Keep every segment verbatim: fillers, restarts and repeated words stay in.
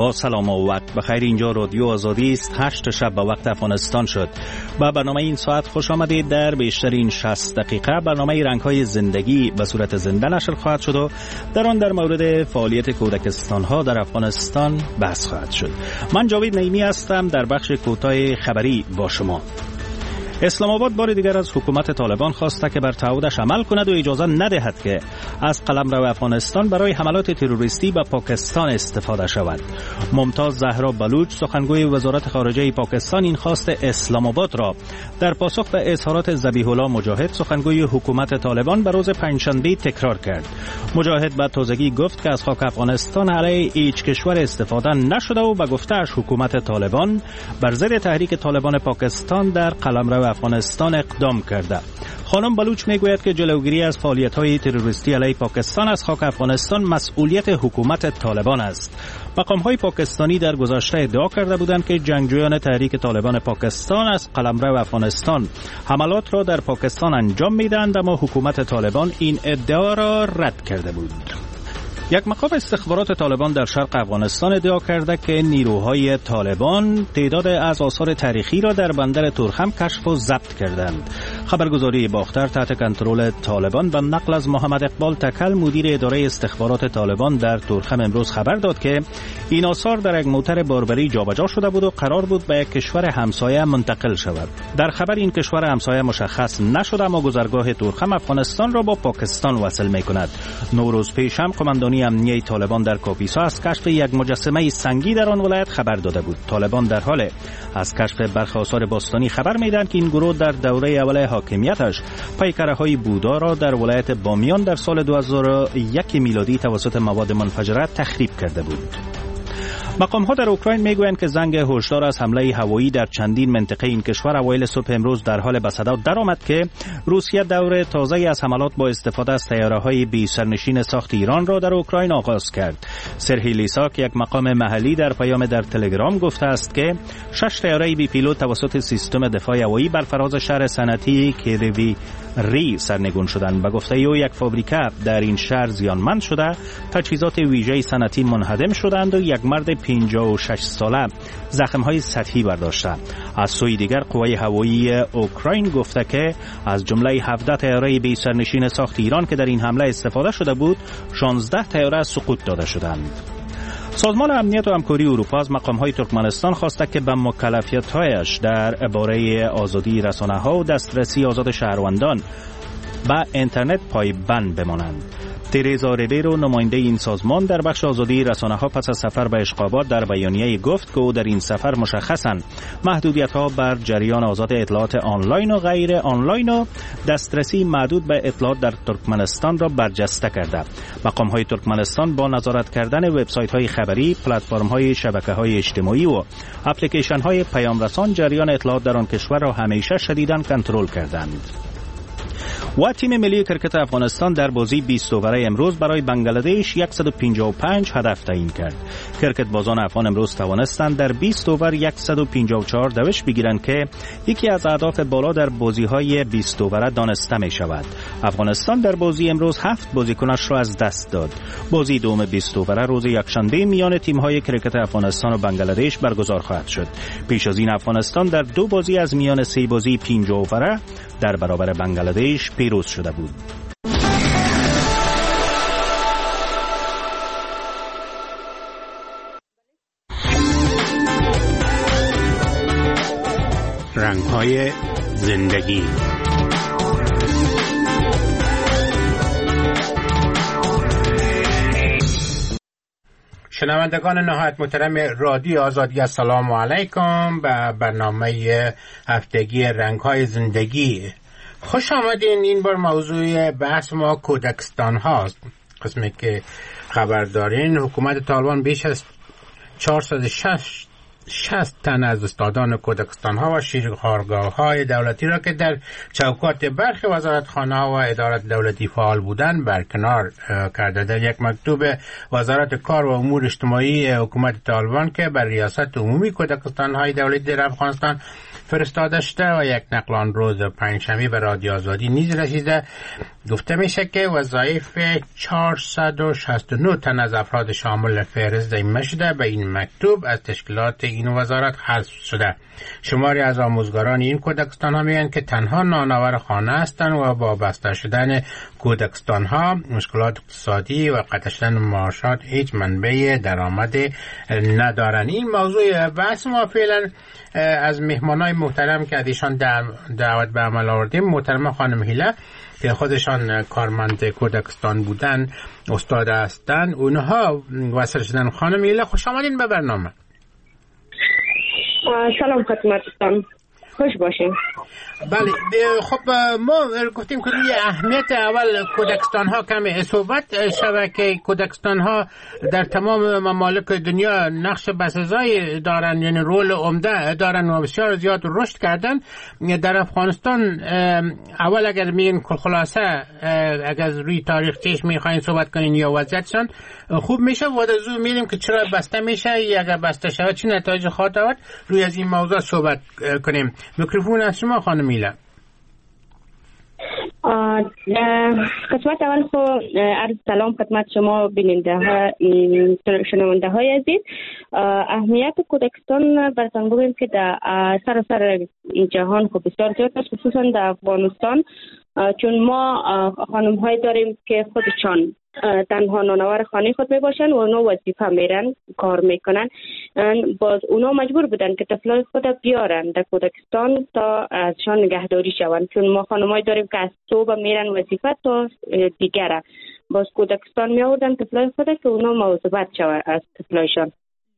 با سلام و وقت بخیر. اینجا رادیو آزادی است. هشت شب به وقت افغانستان شد. با برنامه این ساعت خوش آمدید. در بیشترین شصت دقیقه برنامه رنگ‌های زندگی به صورت زنده نشر خواهد شد و در آن در مورد فعالیت کودکستان‌ها در افغانستان بحث خواهد شد. من جاوید نعیمی هستم در بخش کوتاه خبری با شما. اسلام آباد بار دیگر از حکومت طالبان خواسته که بر تعهدش عمل کند و اجازه ندهد که از قلمرو افغانستان برای حملات تروریستی به پاکستان استفاده شود. ممتاز زهرا بلوچ سخنگوی وزارت خارجه پاکستان این خواست اسلام آباد را در پاسخ به اظهارات ذبیح الله مجاهد سخنگوی حکومت طالبان به روز پنجشنبه تکرار کرد. مجاهد به تازگی گفت که از خاک افغانستان علیه هیچ کشور استفاده نشده و به گفته‌اش حکومت طالبان بر ضد تحریک طالبان پاکستان در قلمرو افغانستان اقدام کرده. خانم بلوچ میگوید که جلوگیری از فعالیت‌های تروریستی علیه پاکستان از خاک افغانستان مسئولیت حکومت طالبان است. مقام‌های پاکستانی در گذشته ادعا کرده بودند که جنگجویان تحریک طالبان پاکستان از قلمرو افغانستان حملات را در پاکستان انجام می‌دهند، اما حکومت طالبان این ادعا را رد کرده بود. یک مقام استخبارات طالبان در شرق افغانستان ادعا کرده که نیروهای طالبان تعداد از آثار تاریخی را در بندر تورخم کشف و ضبط کردند. خبرگزاری باختر تحت کنترل طالبان به نقل از محمد اقبال تکل مدیر اداره استخبارات طالبان در تورخم امروز خبر داد که این آثار در یک موتر باربری جابجا شده بود و قرار بود به یک کشور همسایه منتقل شود. در خبر این کشور همسایه مشخص نشده، اما گذرگاه تورخم افغانستان را با پاکستان وصل می‌کند. نوروز پیش هم قماندانی امنیه طالبان در کاپیسا از کشف یک مجسمه سنگی در آن ولایت خبر داده بود. طالبان در حال از کشف برخی آثار باستانی خبر می‌دهند که این گروه در دوره اول حاکمیتش پیکره‌های بودا را در ولایت بامیان در سال دو هزار و یک میلادی توسط مواد منفجره تخریب کرده بود. مقام‌ها در اوکراین میگویند که زنگ هشدار از حمله هوایی در چندین منطقه این کشور اوایل صبح امروز در حال به صدا درآمد که روسیه دور تازه‌ای از حملات با استفاده از طیاره‌های بی سرنشین ساخت ایران را در اوکراین آغاز کرد. سرهی لیساک یک مقام محلی در پیام در تلگرام گفته است که شش طیاره بی پیلوت توسط سیستم دفاع هوایی بر فراز شهر صنعتی کیروی ری سرنگون شدند. به گفته او یک فابریکه در این شهر زیانمند شده، تجهیزات ویژه صنعتی منهدم شدند و یک مرد پنجاه و شش ساله زخم‌های سطحی برداشته. از سوی دیگر قوای هوایی اوکراین گفته که از جمله هفده طیاره بی سرنشین ساخت ایران که در این حمله استفاده شده بود، شانزده طیاره سقوط داده شدند. سازمان امنیت و همکاری اروپا از مقام‌های ترکمنستان خواسته که به مکلفیت‌هایش در باره آزادی رسانه‌ها و دسترسی آزاد شهروندان به اینترنت پایبند بمانند. تریزا ریبیرو نماینده این سازمان در بخش آزادی رسانه‌ها پس از سفر به اشقابات در بیانیه گفت که او در این سفر مشخصاً محدودیت‌ها بر جریان آزاد اطلاعات آنلاین و غیر آنلاین و دسترسی محدود به اطلاعات در ترکمنستان را برجسته کرده. مقام‌های ترکمنستان با نظارت کردن وبسایت‌های خبری، پلتفرم‌های شبکه‌های اجتماعی و اپلیکیشن‌های پیامرسان جریان اطلاعات در آن کشور را همیشه شدیداً کنترل کردند. و تیم ملی کرکت افغانستان در بازی بیست اووره امروز برای بنگلادش صد و پنجاه و پنج هدف تعیین کرد. کرکت بازان افغان امروز توانستند در بیست اوور صد و پنجاه و چهار دوش بگیرند که یکی از اهداف بالا در بازی‌های بیست اووره دانسته می شود. افغانستان در بازی امروز هفت بازیکنش را از دست داد. بازی دوم بیست اووره روز یکشنبه میان تیم‌های کرکت افغانستان و بنگلادش برگزار خواهد شد. پیش از این افغانستان در دو بازی از میان سه بازی پنجاه اووره در برابر بنگلادش پیروز شده بود. رنگ‌های زندگی. شنوندگان نهایت محترم رادیو آزادی، السلام علیکم به برنامه هفتگی رنگ‌های زندگی. خوش آمدین. این بار موضوع بحث ما کودکستان هاست. قسمی که خبر دارین حکومت طالبان بیش از چهارصد و شصت تن از استادان کودکستان ها و شیرخوارگاه های دولتی را که در چوکات برخی وزارتخانه ها و ادارات دولتی فعال بودند برکنار کرده. در یک مکتوب وزارت کار و امور اجتماعی حکومت طالبان که بر ریاست عمومی کودکستان های دولتی در افغانستان فرستاده شده و یک نقل آن روز پنجشنبه به رادیو آزادی نیز رسیده. گفته میشه که وظایف چهارصد و شصت و نه تن از افراد شامل فهرست ائمه شده به این مکتوب از تشکیلات این وزارت حذف شده. شماری از آموزگاران این کودکستان ها میگن که تنها نانآور خانه هستند و با بسته شدن کودکستان ها مشکلات اقتصادی و قطع شدن معاشات هیچ منبع درآمد ندارن. این موضوع بحث ما فعلا از مهمانای محترم که ازشان دعوت به عمل آوردیم، محترم خانم هیله که خودشان کارمند کودکستان بودن، استاد هستن، اونها وصل شدن. خانم هیله خوش آمدین به برنامه. سلام خدمتتون، خوش باشین. بله خب ما گفتیم که روی اهمیت اول کودکستان ها کمی صحبت شود که کودکستان ها در تمام ممالک دنیا نقش بسزایی دارن، یعنی رول عمده دارن و بسیار زیاد رشد کردن. در افغانستان اول اگر میگین خلاصه اگر روی تاریخچه‌اش میخواین صحبت کنین یا وضعیتشان خوب میشه و در زو میریم که چرا بسته میشه یا اگر بسته شود چه نتایج خواهد داشت، روی از این موضوع صحبت کنیم. میکروفون از شما خانم هیله. قسمت اول خو عرض سلام خدمت شما بیننده ها شنونده های عزیز. اهمیت کودکستان براتون بگویم که در سراسر این جهان خو بسیار زیاد است، خصوصا در افغانستان، چون ما خانم های داریم که خودشان تنها نانآور خانه خود می باشن و اونا وظیفه میرن کار میکنن. باز اونا مجبور بودن که طفلای خود بیارن در کودکستان تا ازشان نگهداری شوند، چون ما خانمای داریم که از صبح میرن وظیفه تا دیگره. باز کودکستان می آوردن طفلای خود که اونا مواظبت شوند از طفلایشان.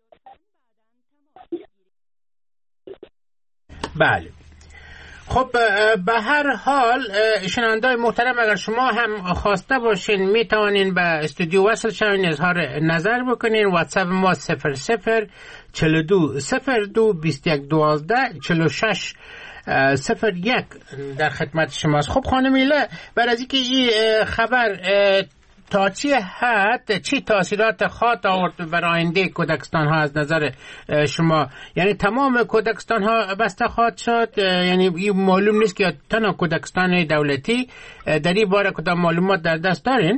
بله خب به هر حال شنونده‌های محترم، اگر شما هم خواسته باشین می توانین به استودیو وصل شوین، اظهار نظر بکنین. واتساپ ما صفر صفر چهل و دو صفر دو بیست و یک دوازده چهل و شش صفر یک در خدمت شماست. خب خانم هیله، بعد از اینکه این خبر تا چی حد چی تاثیرات خواهد آورد برای آینده کودکستان ها از نظر شما؟ یعنی تمام کودکستان ها بسته خواهد شد؟ یعنی این معلوم نیست که تنها کودکستان دولتی در این باره کدام معلومات در دست دارین؟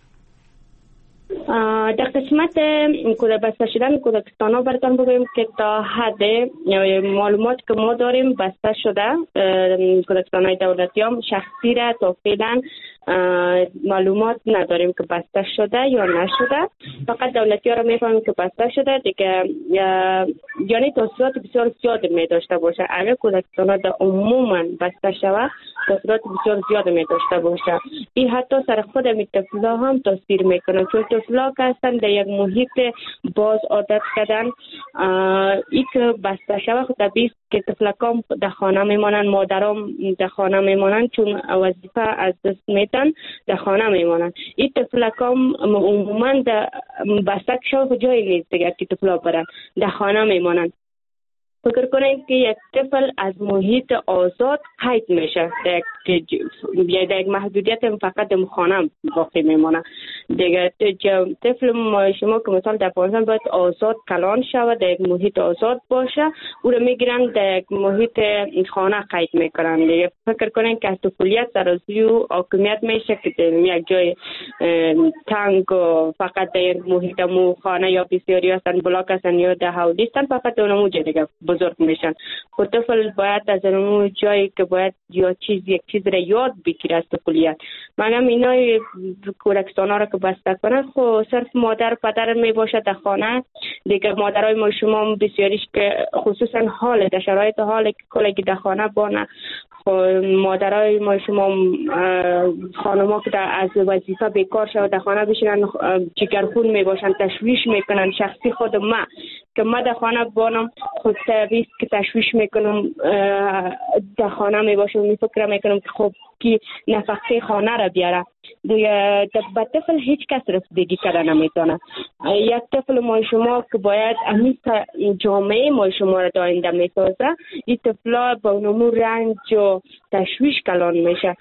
در قسمت بسته شدن کودکستان ها براتون بگویم که تا حد معلومات که ما داریم بسته شده کودکستان های دولتی هم شخصی را تا فعلا معلومات نداریم که بسته شده یا نشده. فقط دولتی ها را میفهمیم که بسته شده دیگه، یعنی تاثیرات بسیار زیاد می داشته باشه. اگر کودکستان ها در عموما بسته شود تاثیرات بسیار زیاد می داشته باشه. این حتی سر خود می طفلا هم تاثیر میکنه، چون طفلا که هستن در یک محیط باز عادت کردن. این که بسته شود خود طبیعی که طفلکام در خانه میمانن، مادرام در خانه میمانن، چون وظیفه از دست میتن در خانه میمانن. این طفلکام عموما در بسته شود جایی نیست دیگه که طفلا برن، در خانه میمانن. فکر کنید که یک طفل از محیط آزاد قید میشه، در یک محدودیت فقط در خانه باقی میمونه دیگه. طفل شما که مثلا در افغانستان باید آزاد کلان شود، در یک محیط آزاد باشه، او رو میگیرن در یک محیط خانه قید میکنن دیگه. فکر کنید که از طفولیت سرازی و حاکمیت میشه که در یک جای تنگ و فقط در محیط مو خانه یا بسیاری هستن بلاک هستن یا در حولی هستن، فقط اونمو دیگه بزرگ میشن. خود طفل باید از اون جایی که باید یا چیز یک چیز را یاد بگیره از طفولیت. مگم اینا کودکستان ها را که بسته کنن خب صرف مادر پدر می باشه در خانه دیگه. مادرای ما شما بسیاریش که خصوصا حال در شرایط حال که کلگی در خانه بانه، مادرای ما شما خانما که از وظیفه بیکار شد در خانه بشینن جگرخون می باشن، تشویش میکنن. شخصی خود ما که ما در خانه بانم خود طبیعی که تشویش میکنم در خانه می باشم، می فکر میکنم که خب کی نفقه خانه را بیاره دیگه. با طفل هیچ کس رسیدگی کرده نمیتونه. یک طفل ما شما که باید امیز جامعه ما شما را داینده میسازه، این طفلا با نمو رنج و تشویش کلان میشه.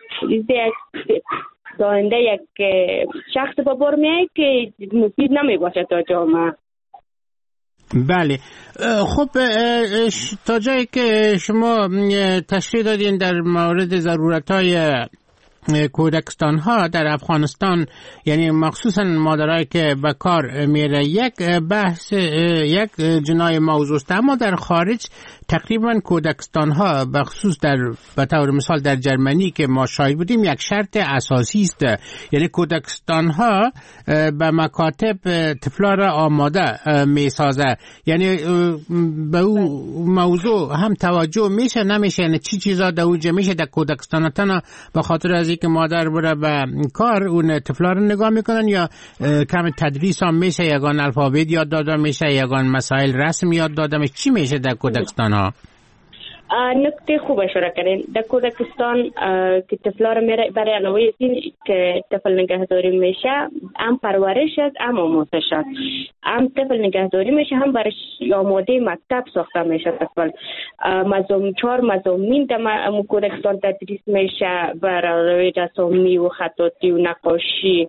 داینده یک شخص با بار میای که مفید نمی باشه تا جامعه. بله. خب تا جایی که شما تشریح دادین در مورد ضرورت‌های کودکستان ها در افغانستان، یعنی مخصوصا مادرایی که به کار میره، یک بحث یک جنای موضوع است، اما در خارج تقریبا کودکستان ها به خصوص در به طور مثال در جرمنی که ما شاهد بودیم یک شرط اساسی است، یعنی کودکستان ها به مکاتب طفلا را آماده می سازه، یعنی به او موضوع هم توجه میشه نمیشه، یعنی چی چیزا در اوجه میشه در کودکستان تنها به خاطر از که مادر بره به کار اون طفلا رو نگاه میکنن، یا کم تدریس هم میشه، یگان الفابet یاد داده میشه، یگان مسائل رسم یاد داده میشه، چی میشه در کودکستان ها؟ نکته خوب اشاره کردین. در کودکستان که طفلا رو میره برای علاوه این که طفل نگهداری میشه، هم پرورش است هم آموزش است. هم طفل نگهداری میشه هم برای آماده مکتب ساخته میشه. طفل مضامین چهار مضامین در کودکستان تدریس میشه، برای رسامی و خطاطی و نقاشی.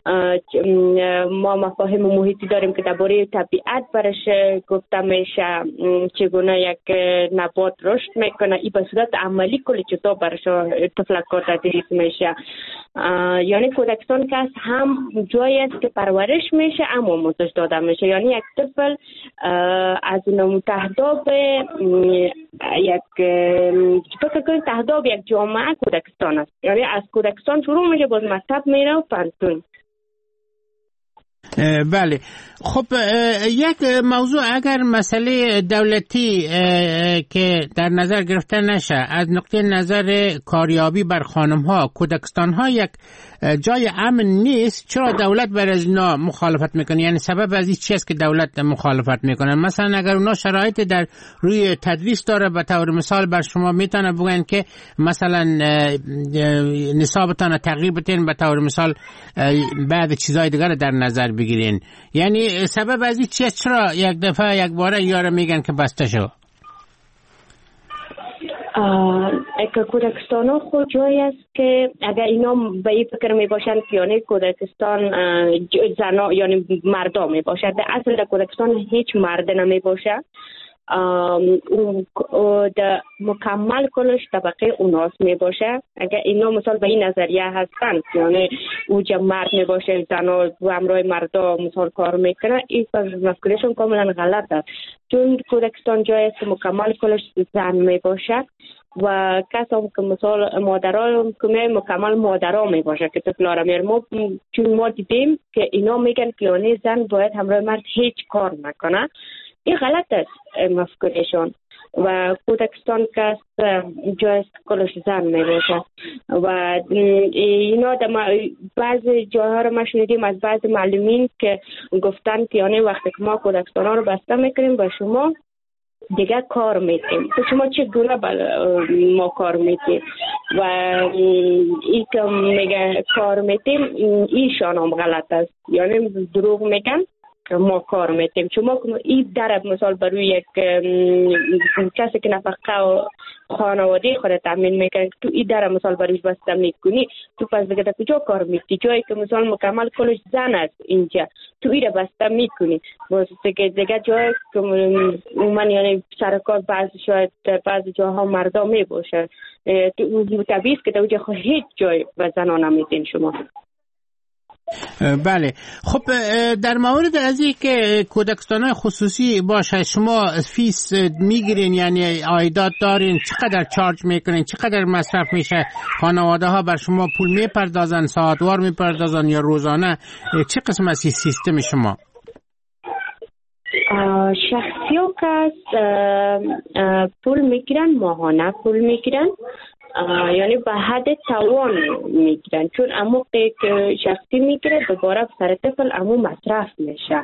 ما مفاهیم محیطی داریم که درباره طبیعت برش گفته میشه، چگونه یک نبات رشد میکنه، این به صورت عملی کلی چیزا برش طفلکار تدریس میشه. یعنی کودکستان که هم جایی است که پرورش میشه اما آموزش داده میشه. یعنی یک طفل از اون تهداب یک فکر کنید تهداب یک جامعه کودکستان است، یعنی از کودکستان شروع میشه باز مکتب میره و پانتون. بله. خب یک موضوع اگر مسئله دولتی که در نظر گرفته نشه، از نقطه نظر کاریابی بر خانم ها، کودکستان ها یک جای امن نیست، چرا دولت بر از اینا مخالفت میکنه؟ یعنی سبب از این چی است که دولت مخالفت میکنه؟ مثلا اگر اونا شرایط در روی تدریس داره، به طور مثال بر شما میتونه بگن که مثلا نصابتان تغییر بتین، به طور مثال بعد چیزای دیگر در نظر بگیرین. یعنی سبب از این چی است؟ چرا یک دفعه یک باره یاره میگن که بسته شو؟ اگه کودکستان ها خود جایی است که اگر اینا به این فکر می باشند که یعنی کودکستان زنا یعنی مردا می باشد، در اصل در کودکستان هیچ مرد نمی باشد. در مکمل کلش طبقه اوناس می باشه. اگر اینا مثال به این نظریه هستند یعنی اوجا مرد می باشه، زنا و همراه مردا مثال کار میکنه، این مفکورشون کاملا غلط است. چون کودکستان جایی است که مکمل کلش زن می باشه و کسی هم که مثال مادرها که مکمل مادرها می باشه که طفلا را میره. ما چون ما دیدیم که اینا میگن که یعنی زن باید همراه مرد هیچ کار نکنه، این غلط است مفکورشون. و کودکستان که جایست کلش زن می باشه و اینا در بعض جاها رو ما شنیدیم از بعض معلمین که گفتن که یعنی وقتی که ما کودکستان ها رو بسته میکنیم با شما دیگه کار میتیم، تو شما چه گونه ما کار میتیم و این که میگه کار میتیم ایشان هم غلط است، یعنی دروغ میگن ما کار میتیم. چون ما این درب مثال برای یک کسی که نفقه و خانواده خود تامین میکنه، تو این درب مثال برایش بسته میکنی، تو پس دیگه در کجا کار میتی؟ جایی که مثال مکمل کلش زن است اینجا، تو این بسته میکنی. باز دیگه دیگه جایی که من یعنی سرکار بعض شاید در بعض جاها مردا میباشه، تو طبیعی است که در اونجا هیچ جای به زنان نمیدین شما. بله. خب در مورد از این که کودکستان خصوصی باشه، شما فیس میگیرین یعنی عایدات دارین؟ چقدر چارج میکنین؟ چقدر مصرف میشه؟ خانواده ها بر شما پول میپردازن، ساعتوار میپردازن یا روزانه؟ چه قسم از سیستم شما؟ شخصی ها که پول میگیرن، ماهانه پول میگیرن، یعنی به حد توان میگیرن، چون اموقی که شخصی میگیره دوباره سر طفل امو مصرف میشه.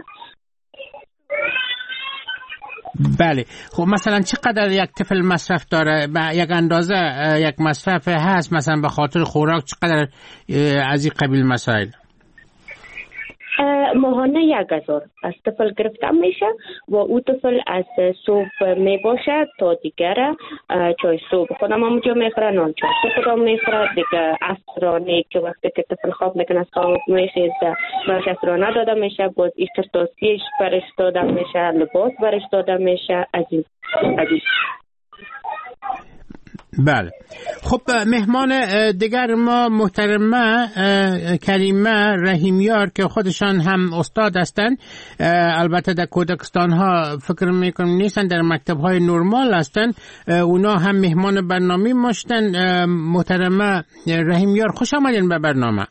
بله. خب مثلا چقدر یک طفل مصرف داره؟ یک اندازه یک مصرف هست مثلا به خاطر خوراک؟ چقدر از این قبیل مسائل؟ ماهانه یک هزار از طفل گرفته میشه و او طفل از صبح می باشه تا دیگر چای صبح خودم همونجا میخوره، نان چای صبح خودم میخوره دیگه. عصرانه که وقتی که طفل خواب میکنه خواب میخیزه برش عصرانه داده میشه، باز ایسترتاسیش برش داده میشه، لباس برش داده میشه. عزیز عزیز بله. خب مهمان دیگر ما محترمه کریمه رحیمیار که خودشان هم استاد هستند، البته در کودکستان ها فکر میکنم نیستن، در مکتب های نرمال هستند، اونا هم مهمان برنامه ماشتن. محترمه رحیمیار خوش آمدین به برنامه.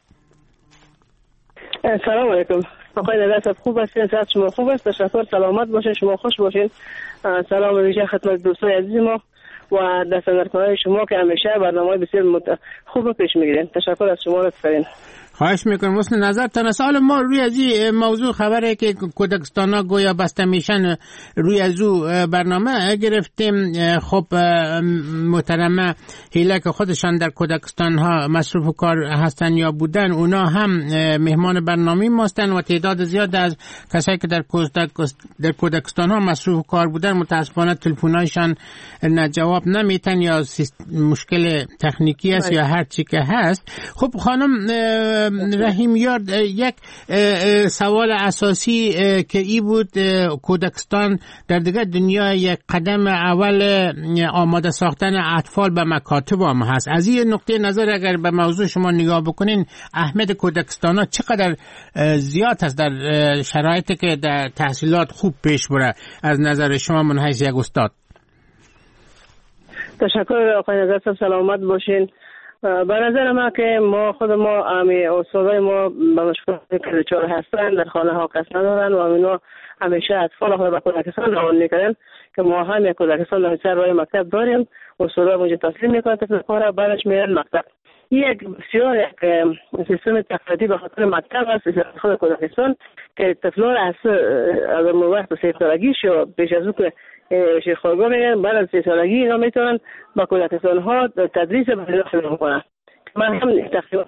سلام علیکم آقای نگهدار، خوب هستین؟ صحت شما خوب است؟ تشکر، سلامت باشین، شما خوش باشین. سلام ویژه خدمت دوستای عزیز ما و دستاندرکارهای شما که همیشه برنامه بسیار مت... خوب پیش میگیرین. تشکر از شما لطفاً. خواهش میکنم. حسن نظرتان. سوال ما روی از این موضوع خبره که کودکستان ها گویا بسته میشن، روی از او برنامه گرفتیم. خب محترمه هیله که خودشان در کودکستان ها مصروف کار هستن یا بودن، اونا هم مهمان برنامه ماستن و تعداد زیاد از کسایی که در در کودکستان ها مصروف کار بودن متاسفانه تلفن‌هایشان نه جواب نمیتن یا مشکل تکنیکی است یا هر چی که هست. خب خانم رحیمیار، یک سوال اساسی که ای بود، کودکستان در دیگه دنیا یک قدم اول آماده ساختن اطفال به مکاتب هم هست. از این نقطه نظر اگر به موضوع شما نگاه بکنین، اهمیت کودکستان ها چقدر زیاد هست در شرایطی که در تحصیلات خوب پیش بره از نظر شما من حیث یک استاد؟ تشکر آقای نظر صاحب، سلامت باشین. به نظر ما که ما خود ما امی استادای ما به مشکلات کلچار هستن، در خانه ها کس ندارن و اینا همیشه اطفال خود به کودکستان روان میکنن که ما هم یک کودکستان در سر راه مکتب داریم. استادا اونجا تسلیم میکنن طفل کار، بعدش میرن مکتب. یک بسیار یک سیستم تقلیدی به خاطر مکتب است خود کودکستان که طفلان از از وقت سه سالگیش یا بیش از اون که شیخ‌خوارگاه میگن، بعد از سه سالگی اینا میتونن با کودکستان ها تدریس به شروع کنن. من هم تقریبا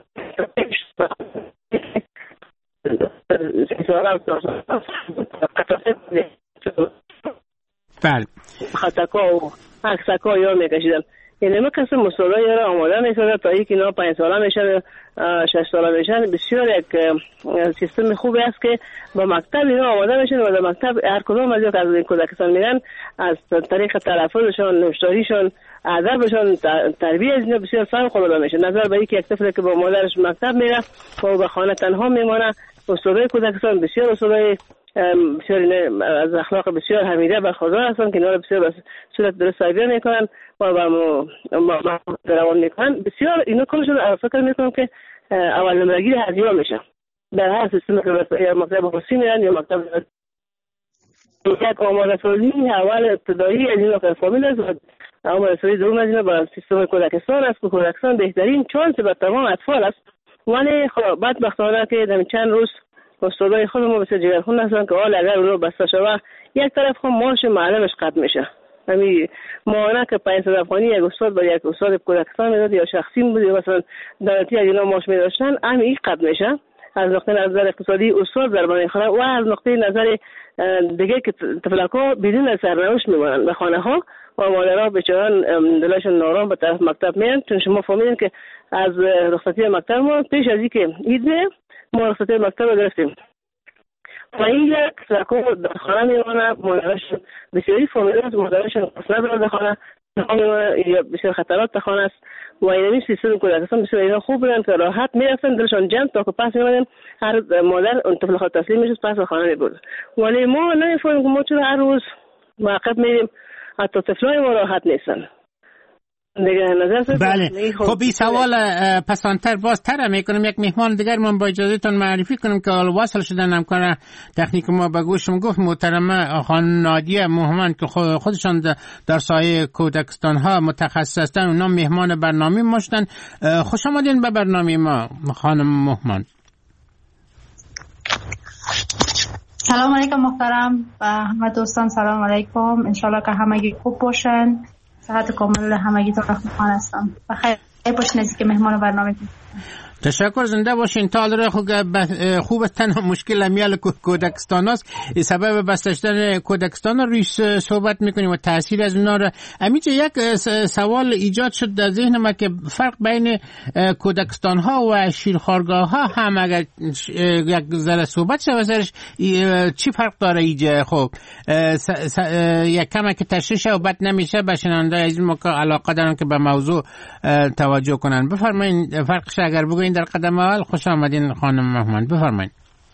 بله خطاکا و عکسکا یا میکشیدم. یعنی ما کسی مصالحه یا آماده میسازه تا اینکه اینا پنج ساله میشن، شش ساله میشن. بسیار یک سیستم خوبی است که با مکتب اینا آماده میشن و در مکتب هر کدوم از یک از این کودکستان میرن از طریق تلفظشون، نوشتاریشون، ادبشون، تربیت اینا بسیار فوق العاده میشه. نظر به اینکه یک طفلی که با مادرش مکتب میره و به خانه تنها میمونه، استادای کودکستان بسیار استادای بسیار از اخلاق بسیار حمیده برخوردار هستن که اینا بسیار به صورت درست تربیت میکنن و با ما روان میکنن. بسیار اینا کلشون فکر میکنم که اول نمرگی هزینه میشه در هر سیستم که یا مکتب خصوصی میرن یا مکتب یک آماده سازی اول ابتدایی از اینا که فامیل است و آماده سازی دوم از اینا با سیستم کودکستان است که کودکستان بهترین چانس به تمام اطفال است. ولی خب بدبختانه که در چند روز استادای خود ما بسیار جگرخون هستن که حال اگر اونو بسته شوه یک طرف خود ماش معلمش قطع میشه. همین ماهانه که پنجصد افغانی یک استاد با یک استاد کودکستان میداد یا شخصی بود یا مثلا دولتی از اینا ماش میداشتن، همین این قطع میشه. از نقطه نظر اقتصادی استاد ضربه میخوره و از نقطه نظر دیگه که طفلکا بدون سرنوشت میمونن به خانه ها و مادرها بیچاران دلشون نارام به طرف مکتب میان. چون شما فهمیدین که از رخصتی مکتب ما پیش از اینکه عید ما رخصتی مکتب رو گرفتیم و این یک سرکو در خانه میمونه. مادرشون بسیاری فامیل است، مادرشون اصلا برای در خانه یا بسیار خطرات در خانه است و این سیستم کودکستان بسیار اینا خوب بودن که راحت میرفتن دلشان جمع تا که پس میمونن هر مادر اون طفل خود تسلیم میشد پس به خانه میبرد. ولی ما نمیفهمیم که ما چرا هر روز معقب میریم، حتی طفلای ما راحت نیستن. بله. خب این سوال پسانتر باز تر میکنم. یک مهمان دیگر من با اجازهتون معرفی کنم که حالا واصل شدن همکار تکنیک ما به گوشم گفت محترمه خانم نادیه محمد که خودشان در سایه کودکستان ها متخصص هستن، اونا مهمان برنامه ماشتن. خوش آمدین به برنامه ما خانم محمد. سلام علیکم محترم و همه دوستان، سلام علیکم. انشالله که همگی خوب باشن، صحت کامل همگی تو رحمتان هستم و خیلی باشین از که مهمان برنامه. تشکر، زنده باشین. تا حالا خوب تنها مشکل امیال کودکستان است، سبب بسته شدن کودکستان روی صحبت میکنیم و تاثیر از اونا را. امیجا یک سوال ایجاد شد در ذهن ما که فرق بین کودکستان ها و شیرخوارگاه ها هم اگر یک ذره صحبت شد واسرش چی فرق داره ایجا؟ خب یک کم که تشریح و بد نمیشه به شنونده از ما که علاقه دارن که به موضوع توجه کنن. بفرمایید فرقش اگر بگوین در قدم اول. خوش آمدین خانم مهمان، بفرمایید.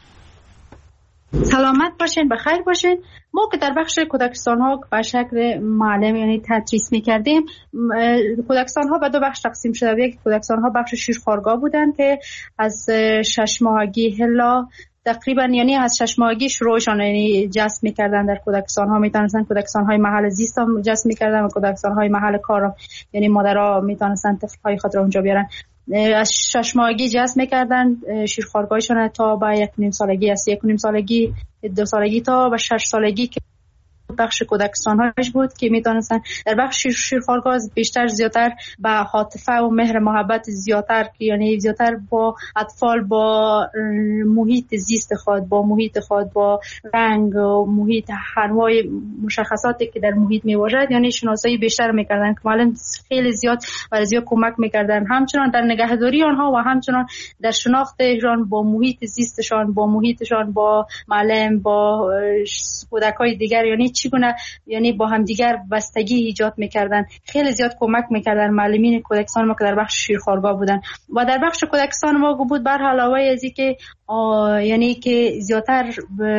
سلامت باشین، بخیر باشین. ما که در بخش کودکستان ها به شکل معلم یعنی تدریس میکردیم، کودکستان ها به دو بخش تقسیم شده. یک کودکستان ها بخش شیرخوارگاه بودن که از شش ماهگی الا تقریبا یعنی از شش ماهگی شروعشان یعنی جذب میکردن در کودکستان ها. میتونستن کودکستان های محل زیست هم جذب میکردن و کودکستان های محل کار یعنی مادرها میتونستن طفل های خود را اونجا بیارن. از شش ماهگی جذب میکردن شیرخوارگاهشون تا به یک نیم سالگی، از یک نیم سالگی دو سالگی تا به شش سالگی که بخش کودکستان هاش بود که میتونستن در بخش شیرخوارگاه بیشتر زیادتر به عاطفه و مهر محبت زیادتر یعنی زیادتر با اطفال با محیط زیست خود، با محیط خود، با رنگ و محیط انواع مشخصاتی که در محیط میباشد یعنی شناسایی بیشتر میکردن که معلم خیلی زیاد برای زیاد کمک میکردن، همچنان در نگهداری آنها و همچنان در شناختشان با محیط زیستشان، با محیطشان، با معلم، با کودکای دیگر یعنی چگونه یعنی با هم دیگر بستگی ایجاد میکردن. خیلی زیاد کمک میکردن معلمین کودکستان ما که در بخش شیرخوارگاه بودن. و در بخش کودکستان ما بود بر علاوه از اینکه یعنی که زیادتر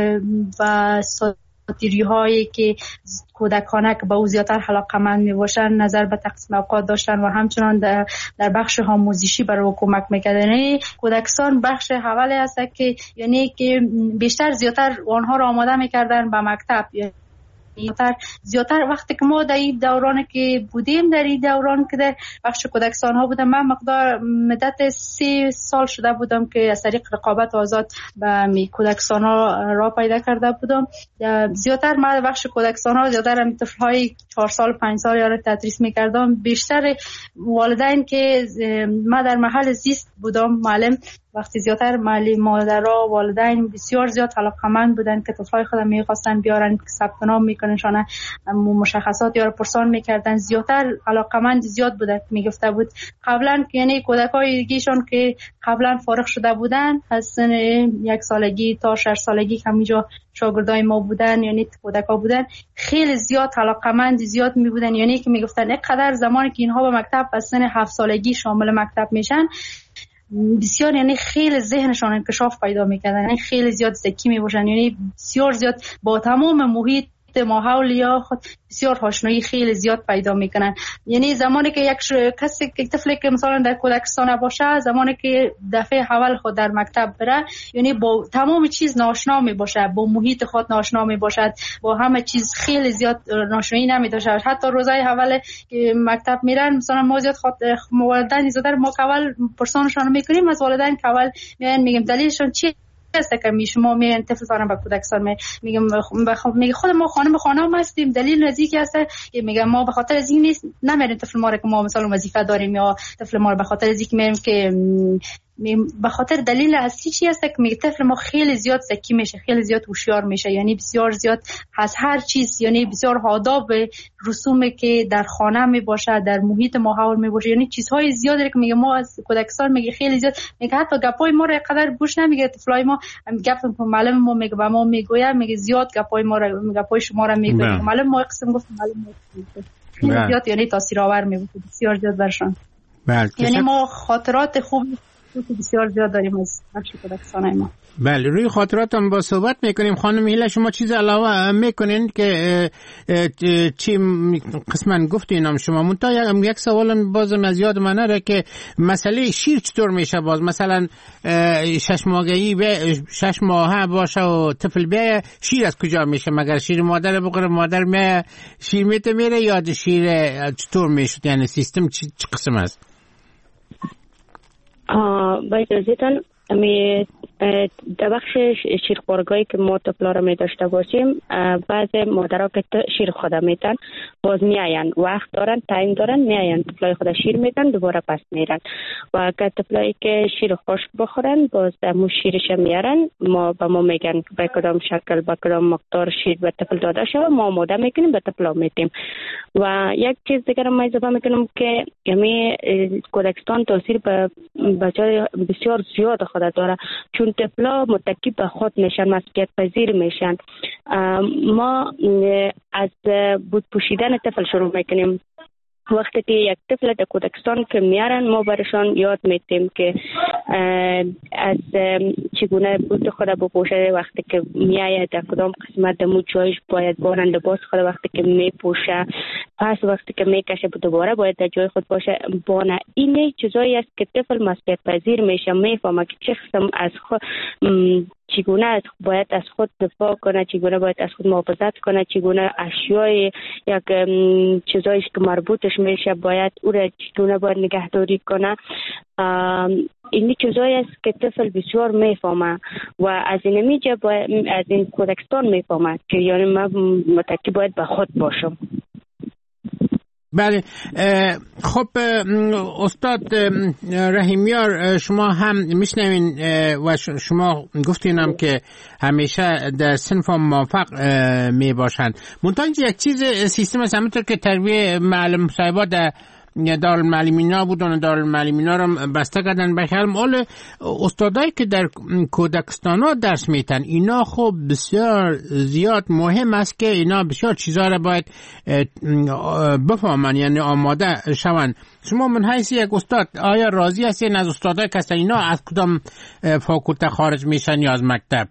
و ساتیری هایی که کودکانه که به او زیادتر علاقه‌مند میباشن نظر به تقسیم اوقات داشتن و همچنان در, در بخش آموزشی برای کمک میکردن. یعنی کودکستان بخش حواله است که یعنی که بیشتر زیادتر آنها را آماده میکردن به مکتب. زیادتر زیادتر وقتی که ما در این دوران که بودیم، در این دوران که در بخش کودکستان ها بودم، من مقدار مدت سی سال شده بودم که از طریق رقابت آزاد به کودکستان ها را پیدا کرده بودم. زیادتر من بخش کودکستان ها زیادتر هم طفل های چهار سال پنج سال را تدریس میکردم. بیشتر والدین که من در محل زیست بودم معلم، وقتی زیادتر معلم مادرها والدین بسیار زیاد علاقه‌مند بودن که طفلای خودم می‌خواستن بیارن، ثبت نام میکننشان، مشخصات یا پرسان میکردن. زیادتر علاقه‌مند زیاد بودن. میگفته بود قبلا یعنی کودکای دیگه‌شون که قبلا فارغ شده بودن از سن یک سالگی تا شش سالگی که همینجا شاگردای ما بودن یعنی کودکا بودن، خیلی زیاد علاقه‌مند زیاد می بودن. یعنی که میگفتن اینقدر زمانی که اینها به مکتب از سن هفت سالگی شامل مکتب میشن بسیار یعنی خیلی ذهنشان انکشاف پیدا میکردن، یعنی خیلی زیاد ذکی میباشن، یعنی بسیار زیاد با تمام محیط ماحول یا خود بسیار آشنایی خیلی زیاد پیدا میکنن. یعنی زمانی که یک کسی که طفلی که مثلا در کودکستان باشه، زمانی که دفعه اول خود در مکتب بره یعنی با تمام چیز ناشنا میباشه، با محیط خود ناشنا میباشد، با همه چیز خیلی زیاد ناشنایی نمیداشه. حتی روزای اول که مکتب میرن مثلا ما زیاد خود والدین زیاد ما اول پرسانشون میکنیم از والدین که اول میگن میگیم دلیلشون چی است که می شما میان طفل فارم به کودکستان می میگم میگه خود ما خانم خانم هستیم. دلیل نزدیکی است که میگم ما به خاطر از این نیست نمیریم طفل ما رو که ما مثلا وظیفه داریم یا طفل ما رو به خاطر از اینکه میگیم که به خاطر دلیل اصلی چی است که میگه طفل ما خیلی زیاد ذکی میشه، خیلی زیاد هوشیار میشه، یعنی بسیار زیاد از هر چیز یعنی بسیار آداب رسومی که در خانه میباشه، در محیط ماحول میباشه، یعنی چیزهای زیادی که میگه ما از کودکستان میگه خیلی زیاد میگه حتی گپای ما رو اینقدر گوش نمیگیره. طفلای ما گپ معلم ما میگه و ما میگویم میگه زیاد گپای ما رو گپای شما رو میگه. معلم ما قسم گفت معلم خیلی زیاد یعنی تاثیرآور میبود بسیار زیاد برشان. یعنی ما خاطرات خوب بسیار زیاد داریم از بخش کودکستان ما. بله، روی خاطراتم با صحبت میکنیم. خانم هیله شما چیز علاوه میکنین که چی قسماً گفتین شما؟ منتها یک سوال بازم از یاد من نره که مسئله شیر چطور میشه؟ باز مثلا شش ماهگی شش ماهه باشه و طفل بیه، شیر از کجا میشه؟ مگر شیر مادر بخوره مادر می شیر میته میره یا شیر چطور میشه؟ یعنی سیستم چی قسم است؟ با اجازهتان امی در بخش شیرخوارگاهی که ما طفلا را می داشته باشیم، بعض مادرها که شیر خود میتن باز میاین، وقت دارن، تایم دارن، میاین طفلای خود شیر میتن، دوباره پس میرن. و اگر طفلایی که شیر خشک بخورن باز همون شیرش میارن، ما به ما میگن به کدام شکل به کدام مقدار شیر به طفل داده شده، ما آماده میکنیم به طفلا میدیم. و یک چیز دیگر ما اضافه میکنم که یعنی کودکستان تاثیر به بچه‌ها بسیار زیاد خود داره، چون طفلا متکی به خود میشن، مسئولیت پذیر میشن. ما از بود پوشیدن طفل شروع میکنیم. وقتی که یک طفل در کودکستان که میارن، ما برشان یاد میدیم که از چگونه بود خود بپوشه، وقتی که میآید در کدام قسمت دمو جایش باید بارن لباس خود وقتی که میپوشه، پس وقتی که میکشه دوباره باید در جای خود باشه بانه. این چیزایی است که طفل مسئولیت پذیر میشه، میفهمه که چه قسم از خود چگونه از باید از خود دفاع کنه، چگونه باید از خود محافظت کنه، چگونه اشیای یک چیزایی که مربوطش میشه باید او را چگونه باید نگهداری کنه. این چیزایی است که طفل بسیار میفهمه و از این میجه از این کودکستان میفهمه که یعنی من متکی باید به خود باشم. بله. خب استاد رحیمیار، شما هم میشنوین و شما گفتینم که همیشه در صنف موفق می باشند. منتها یک چیز سیستم است، همونطور که تربیه معلم صاحبا در دارالمعلمینا بودن، دارالمعلمینا رو بسته کردن. بخیر مال استادایی که در کودکستان ها درس میتن، اینا خب بسیار زیاد مهم است که اینا بسیار چیزا رو باید بفهمن، یعنی آماده شون. شما من حیث یک استاد آیا راضی هستین از استادایی که اینا از کدام فاکولته خارج میشن یا از مکتب؟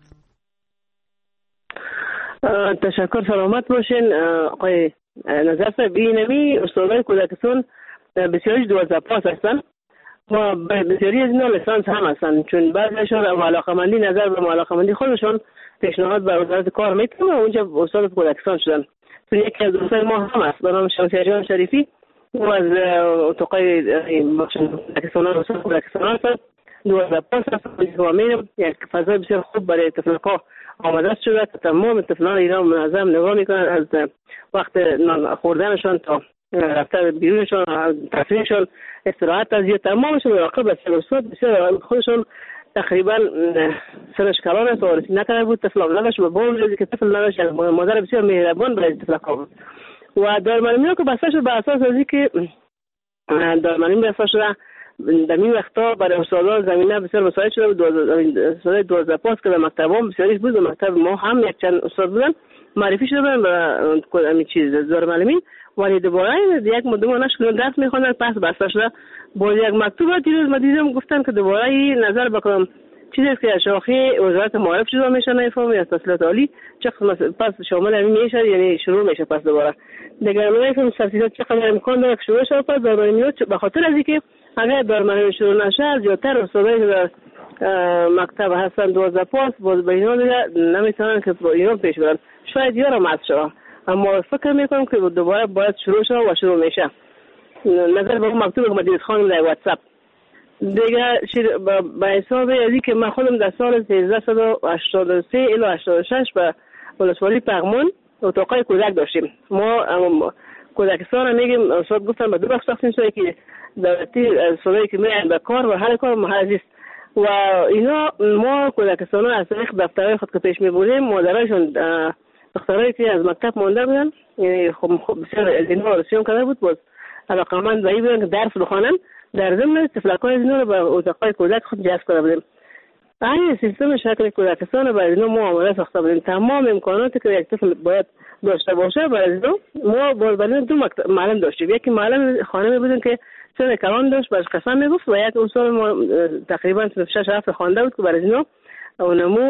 تشکر، سلامت باشین آقای نظر صاحب. اینمی استادای کودکستان بسیاری دوازده پاس هستن و بسیاری از اینا لیسانس هم هستن، چون بعضیشون علاقه‌مندی نظر به علاقه‌مندی خودشون پیشنهاد به وزارت کار میکنن و اونجا استاد کودکستان شدن. چون یکی از دوستای ما هم هست به نام شمسیار شریفی و از اتاقای کودکستان استاد کودکستان هست، دوازده پاس هست و میرم یک فضای بسیار خوب برای طفل‌ها آماده شده که تمام طفلان ایران منظم نگاه میکنن، از وقت خوردنشان تا رفتن بیرونشان، تفریحشان، استراحت از یه تمامشون مراقب است. استاد بسیار خودشون تقریبا سرش کلان است و رسید نکرده بود طفل نداشت و با اون که طفل نداشت مادر بسیار مهربان برای طفل‌ها بود. و دارالمعلمی که بسته شد به اساس از اینکه دارالمعلمی بسته شده در این وقتا برای استادان زمینه بسیار مساعد شده بود. استادای دوازده پاس که در مکتب هم بسیاریش بود، در مکتب ما هم یک چند استاد بودن معرفی شده بودن به همین چیز دارالمعلمین، ولی دوباره یک مدت نشد درس میخوندن، پس بسته شده با یک مکتوب. دیروز ما دیدم گفتن که دوباره نظر بکنم چیزی که شاخه وزارت معارف شده میشه نفهم یا تحصیلات عالی چه پس شامل همین میشه، یعنی شروع میشه پس دوباره دیگه نمیدونم تحصیلات چقدر امکان داره شروع شه. پس دارالمعلمی به خاطر از اینکه اگر دارالمعلمی شروع نشه زیادتر استادایی که در مکتب هستن دوازده پاس باز به اینا دیگه نمیتونن که اینا پیش برن، شاید یارم از شما، اما فکر میکنم که دوباره باید شروع شه و شروع میشه. نظر به مکتوب که مدیر خانم در واتساپ دیگه شیر به حساب ازی که من خودم در سال سیزده و هشتاد و سه الی هشتاد و شش به ولسوالی پغمان اتاقای کودک داشتیم. ما کودکستان میگیم استاد گفتن به دو بخش تقسیم شده که دولتی استادایی که میان به کار و هر کار محل است و اینا ما کودکستان از طریق دفترهای خود که پیش میبردیم مادرایشون دخترایی که از مکتب مانده بودن، یعنی خب بسیار از اینا رسیون کرده بود، باز علاقمند به این بودن که درس بخوانن، در ضمن تفلک‌های از اینا رو به اتاقهای کودک خود جذب کرده بودیم. این سیستم شکل کودکستان برای اینا ما آماده ساخته بودیم. تمام امکاناتی که یک طفل باید داشته باشه برای اینا ما برای دو مکتب معلم داشتیم. یکی معلم خانمی بودن که سن کلان داشت، باش قسم میگفت و یک استاد ما تقریبا شش هفته خوانده بود که برای اینا اونمو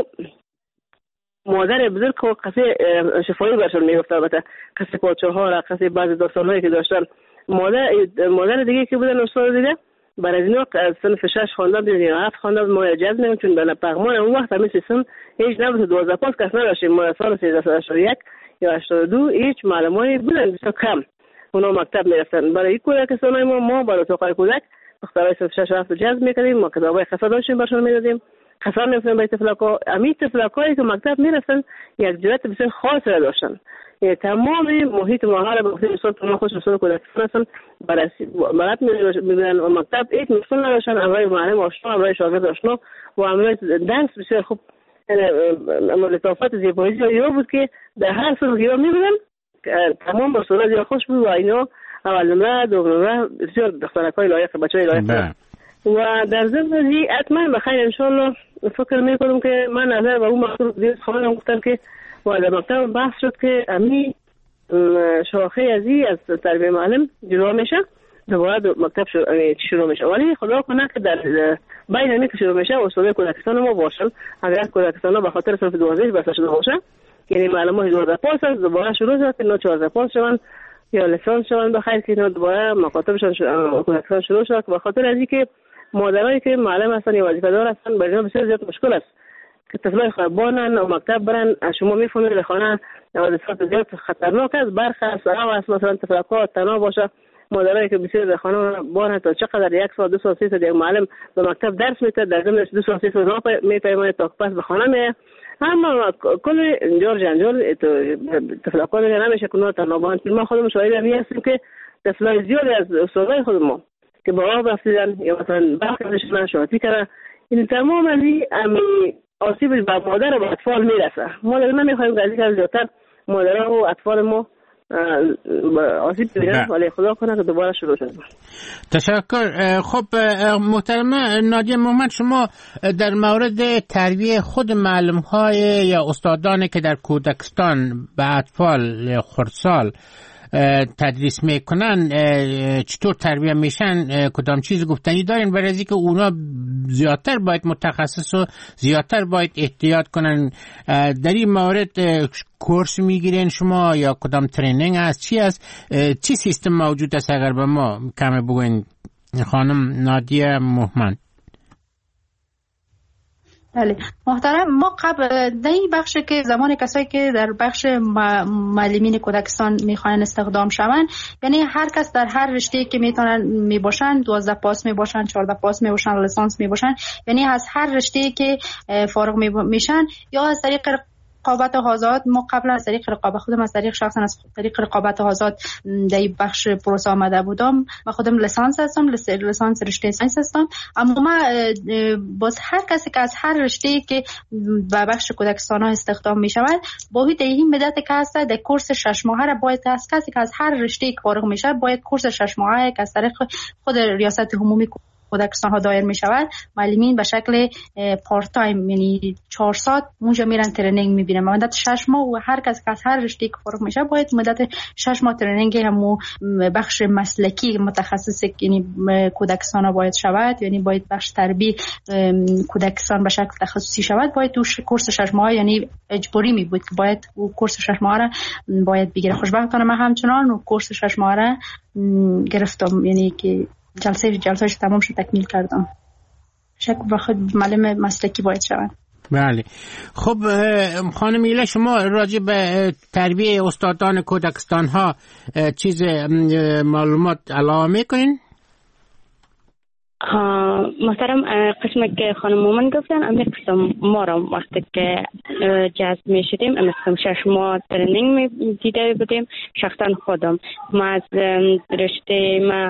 مادر بزرگ که قصه شفایی برشون میگفت، البته قصه پادشاه ها را، قصه بعضی داستانهایی که داشتن. مادر مادر دیگه که بودن استاد دیگه برای اینا صنف شش خوانده بود یا هفت خوانده بود، ما اجازه نمیدیم چون به پغمان اون وقت همین سیستم هیچ نبود. دوازده پاس کس نداشتیم. ما سال سیزده و هشتاد و یک یا هشتاد و دو هیچ معلمایی بودن بسیار کم، اونا مکتب میرفتن. برای این کودکستان ما ما برای اتاقای کودک دخترای صنف شش و هفت جذب میکردیم، ما کتابای خاص داشتیم برشون میدادیم قسم می‌خوریم به تفلک‌ها. امی تفلک‌هایی که مکتب میرسن یک جرأت بسیار خاص را داشتن. یعنی تمام محیط ما را به خصوص استاد ما خوش استاد کودکستان هستن بررسی برات می‌بینن و مکتب یک مشکل نداشتن. امروز معلم آشنا، امروز شاگرد آشنا و امروز درس بسیار خوب. لطافت زیبایی یا بود که در هر صورت که می‌بینن تمام مسئولات یا خوش بود و اینا اول نمره دو نمره بسیار دخترکای لایق بچه‌های لایق و در ضمن این حتما بخیر انشالله فکر میکنم که من نظر و اون مقصود دیز خواهدم گفتم که و در مکتب بحث شد که امی شاخه ازی از تربیه معلم جلو میشه دوباره مکتب شروع میشه ولی خدا کنه که در بین امی که شروع میشه استاد کودکستان ما باشن اگر کودکستان ها به خاطر صرف دوازده بسته شده باشه یعنی معلم های دوازده پاس هست دوباره شروع شد که اینا چهارده پاس شون یا لیسانس شون بخیر که اینا دوباره مکاتبشان کودکستان شروع شد به خاطر از اینکه مادرایی که معلم هستن یا وظیفه دار هستن برای بسیار زیاد مشکل است که طفلای خربانن و مکتب برن شما میفهمید در خانه وظیفه زیاد خطرناک است برخ است او است مثلا طفلک‌ها تنها باشه مادرایی که بسیار در خانه بارن تا چقدر یک ساعت دو ساعت سه ساعت یک معلم به مکتب درس میده در ضمن دو ساعت سه ساعت میپیمونه تا پس به خانه میه اما کل جور جنجال طفلک‌ها نمیشه کنار تنها بان ما خودمون شاهد همی هستیم که طفلای زیادی از استادای خود ما که با آب رفتیدن یا مثلا برخوردشون شاتی کردن این تمام از این آسیب به مادر و اطفال میرسه ما در نمیخوایم که از این زیادتر مادرها و اطفال ما آسیب ببینن ولی خدا کنه که دوباره شروع شد. تشکر. خب محترمه نادیه محمد شما در مورد تربیه خود معلم های یا استادانی که در کودکستان به اطفال خردسال تدریس میکنن چطور تربیه میشن کدام چیز گفتنی دارین برای اینکه اونا زیادتر باید متخصص و زیادتر باید احتیاط کنن در این مورد کورس میگیرین شما یا کدام ترینینگ هست چی هست چی سیستم موجود است اگر به ما کمی بگوین خانم نادیه محمد. بله محترم ما قبل در این بخش که زمان کسایی که در بخش معلمین کودکستان میخوان استخدام شوند یعنی هر کس در هر رشته که میتونن میباشن دوازده پاس میباشن چهارده پاس میباشن لیسانس میباشن یعنی از هر رشته که فارغ میشن یا از طریق رقابت آزاد ما قبل از طریق رقابت خودم از طریق شخصا از طریق رقابت آزاد در این بخش پروسه آمده بودم من خودم لیسانس هستم لیسانس رشته ساینس هستم اما ما باز هر کسی که از هر رشته که به بخش کودکستان ها استخدام می شود با در این مدت که هست در کورس شش ماهه را باید از کسی که از هر رشته که فارغ می شود باید کورس شش ماهه که از طریق خود ریاست عمومی کودکستان ها دایر می شود معلمین به شکل پارت تایم یعنی چهار ساعت اونجا میرن ترینینگ میبینن مدت شش ماه و هر کس که از هر رشته که فارغ میشه باید مدت شش ماه ترینینگ همو بخش مسلکی متخصص یعنی کودکستان ها باید شود یعنی باید بخش تربیه کودکستان به شکل تخصصی شود باید تو کورس شش ماه یعنی اجباری می بود که باید کورس شش ماه را باید بگیره. خوشبختانه من همچنان کورس شش ماه را گرفتم یعنی که جلسه جلسه‌اش تمام شد تکمیل کردم. شک وقت معلم مسلکی باید شود. بله. خب خانم ایله شما راجع به تربیه استادان کودکستان ها چیز معلومات علاوه میکنین؟ محترم قسم که خانم مومن گفتن امی قسم ما را وقتی که جذب می شدیم امی قسم شش ماه ترینینگ می دیده بودیم شخصا خودم ما از رشته ما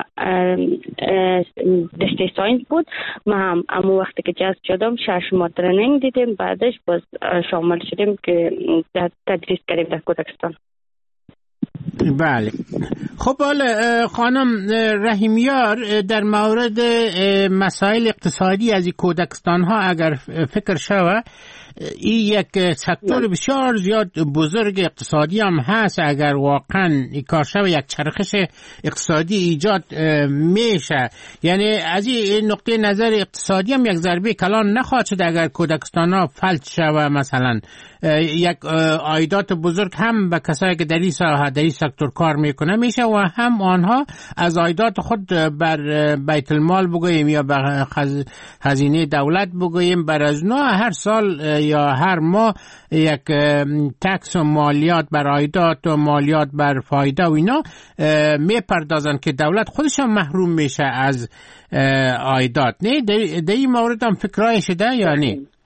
رشته ساینس بود ما هم اما وقتی که جذب شدم شش ماه ترینینگ دیدیم بعدش باز شامل شدیم که تدریس کردیم در کودکستان. بله. خب حالا خانم رحیمیار در مورد مسائل اقتصادی از کودکستان ها اگر فکر شود این یک سکتور بسیار زیاد بزرگ اقتصادی هم هست اگر واقعا این کار شود یک چرخش اقتصادی ایجاد میشه یعنی از این نقطه نظر اقتصادی هم یک ضربه کلان نخواهد شد اگر کودکستان ها فلج شود مثلا یک عایدات بزرگ هم به کسایی که در این ساحه در این سکتور کار میکنه میشه و هم آنها از عایدات خود بر بیت المال بگوییم یا بر خزینه دولت بگوییم بر از نوع هر سال یا هر ماه یک تکس و مالیات بر عایدات و مالیات بر فایده و اینا میپردازن که دولت خودش هم محروم میشه از عایدات. نه در این مورد هم فکرای شده یا نه؟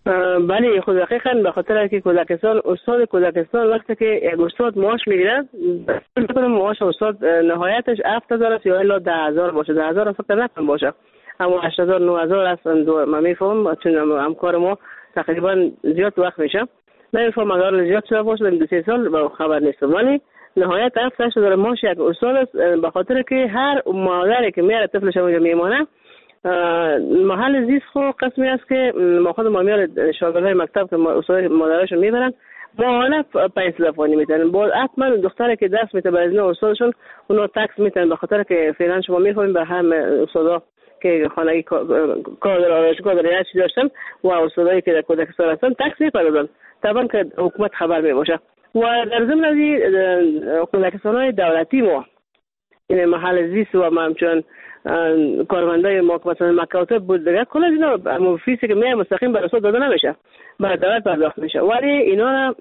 بله خود دقیقاً به خاطر که کودکستان استاد کودکستان وقتی که یک استاد معاش میگیره بکنم معاش استاد نهایتش هفت هزار است یا الا ده هزار باشه. ده هزار فقط نکنم باشه اما هشت هزار نه هزار است. من میفهم چون همکار ما تقریبا زیاد وقت میشه نمیفهم اگر زیاد شده باشه دو سه سال با خبر نیستم ولی نهایت هفت هزار معاش یک استاد است به خاطر که هر مادری که میاره طفلش اونجا میمونه محل زیست خو قسمی است که ما خود ما میاره شاگردای مکتب که استاد مادرشون میبرن ماهانه پیسه دفعانی میتونن باز حتما دختره که دست میته به ازن استادشون اونا تکس میتونن به خاطر که فعلا شما میفهمین به هم استادا که خانگی کادر آرایش کادر یا چی داشتن و استادایی که در کودکستان هستن تکس میپردازن طبعا که حکومت خبر میباشه و در ضمن از کودکستانهای دولتی ما این محل زیست و همچنان کارمندای ما که مثلا مکاتب بود دیگه کلا اینا فیسی که میای مستقیم به استاد داده نمیشه به دولت پرداخت میشه ولی اینا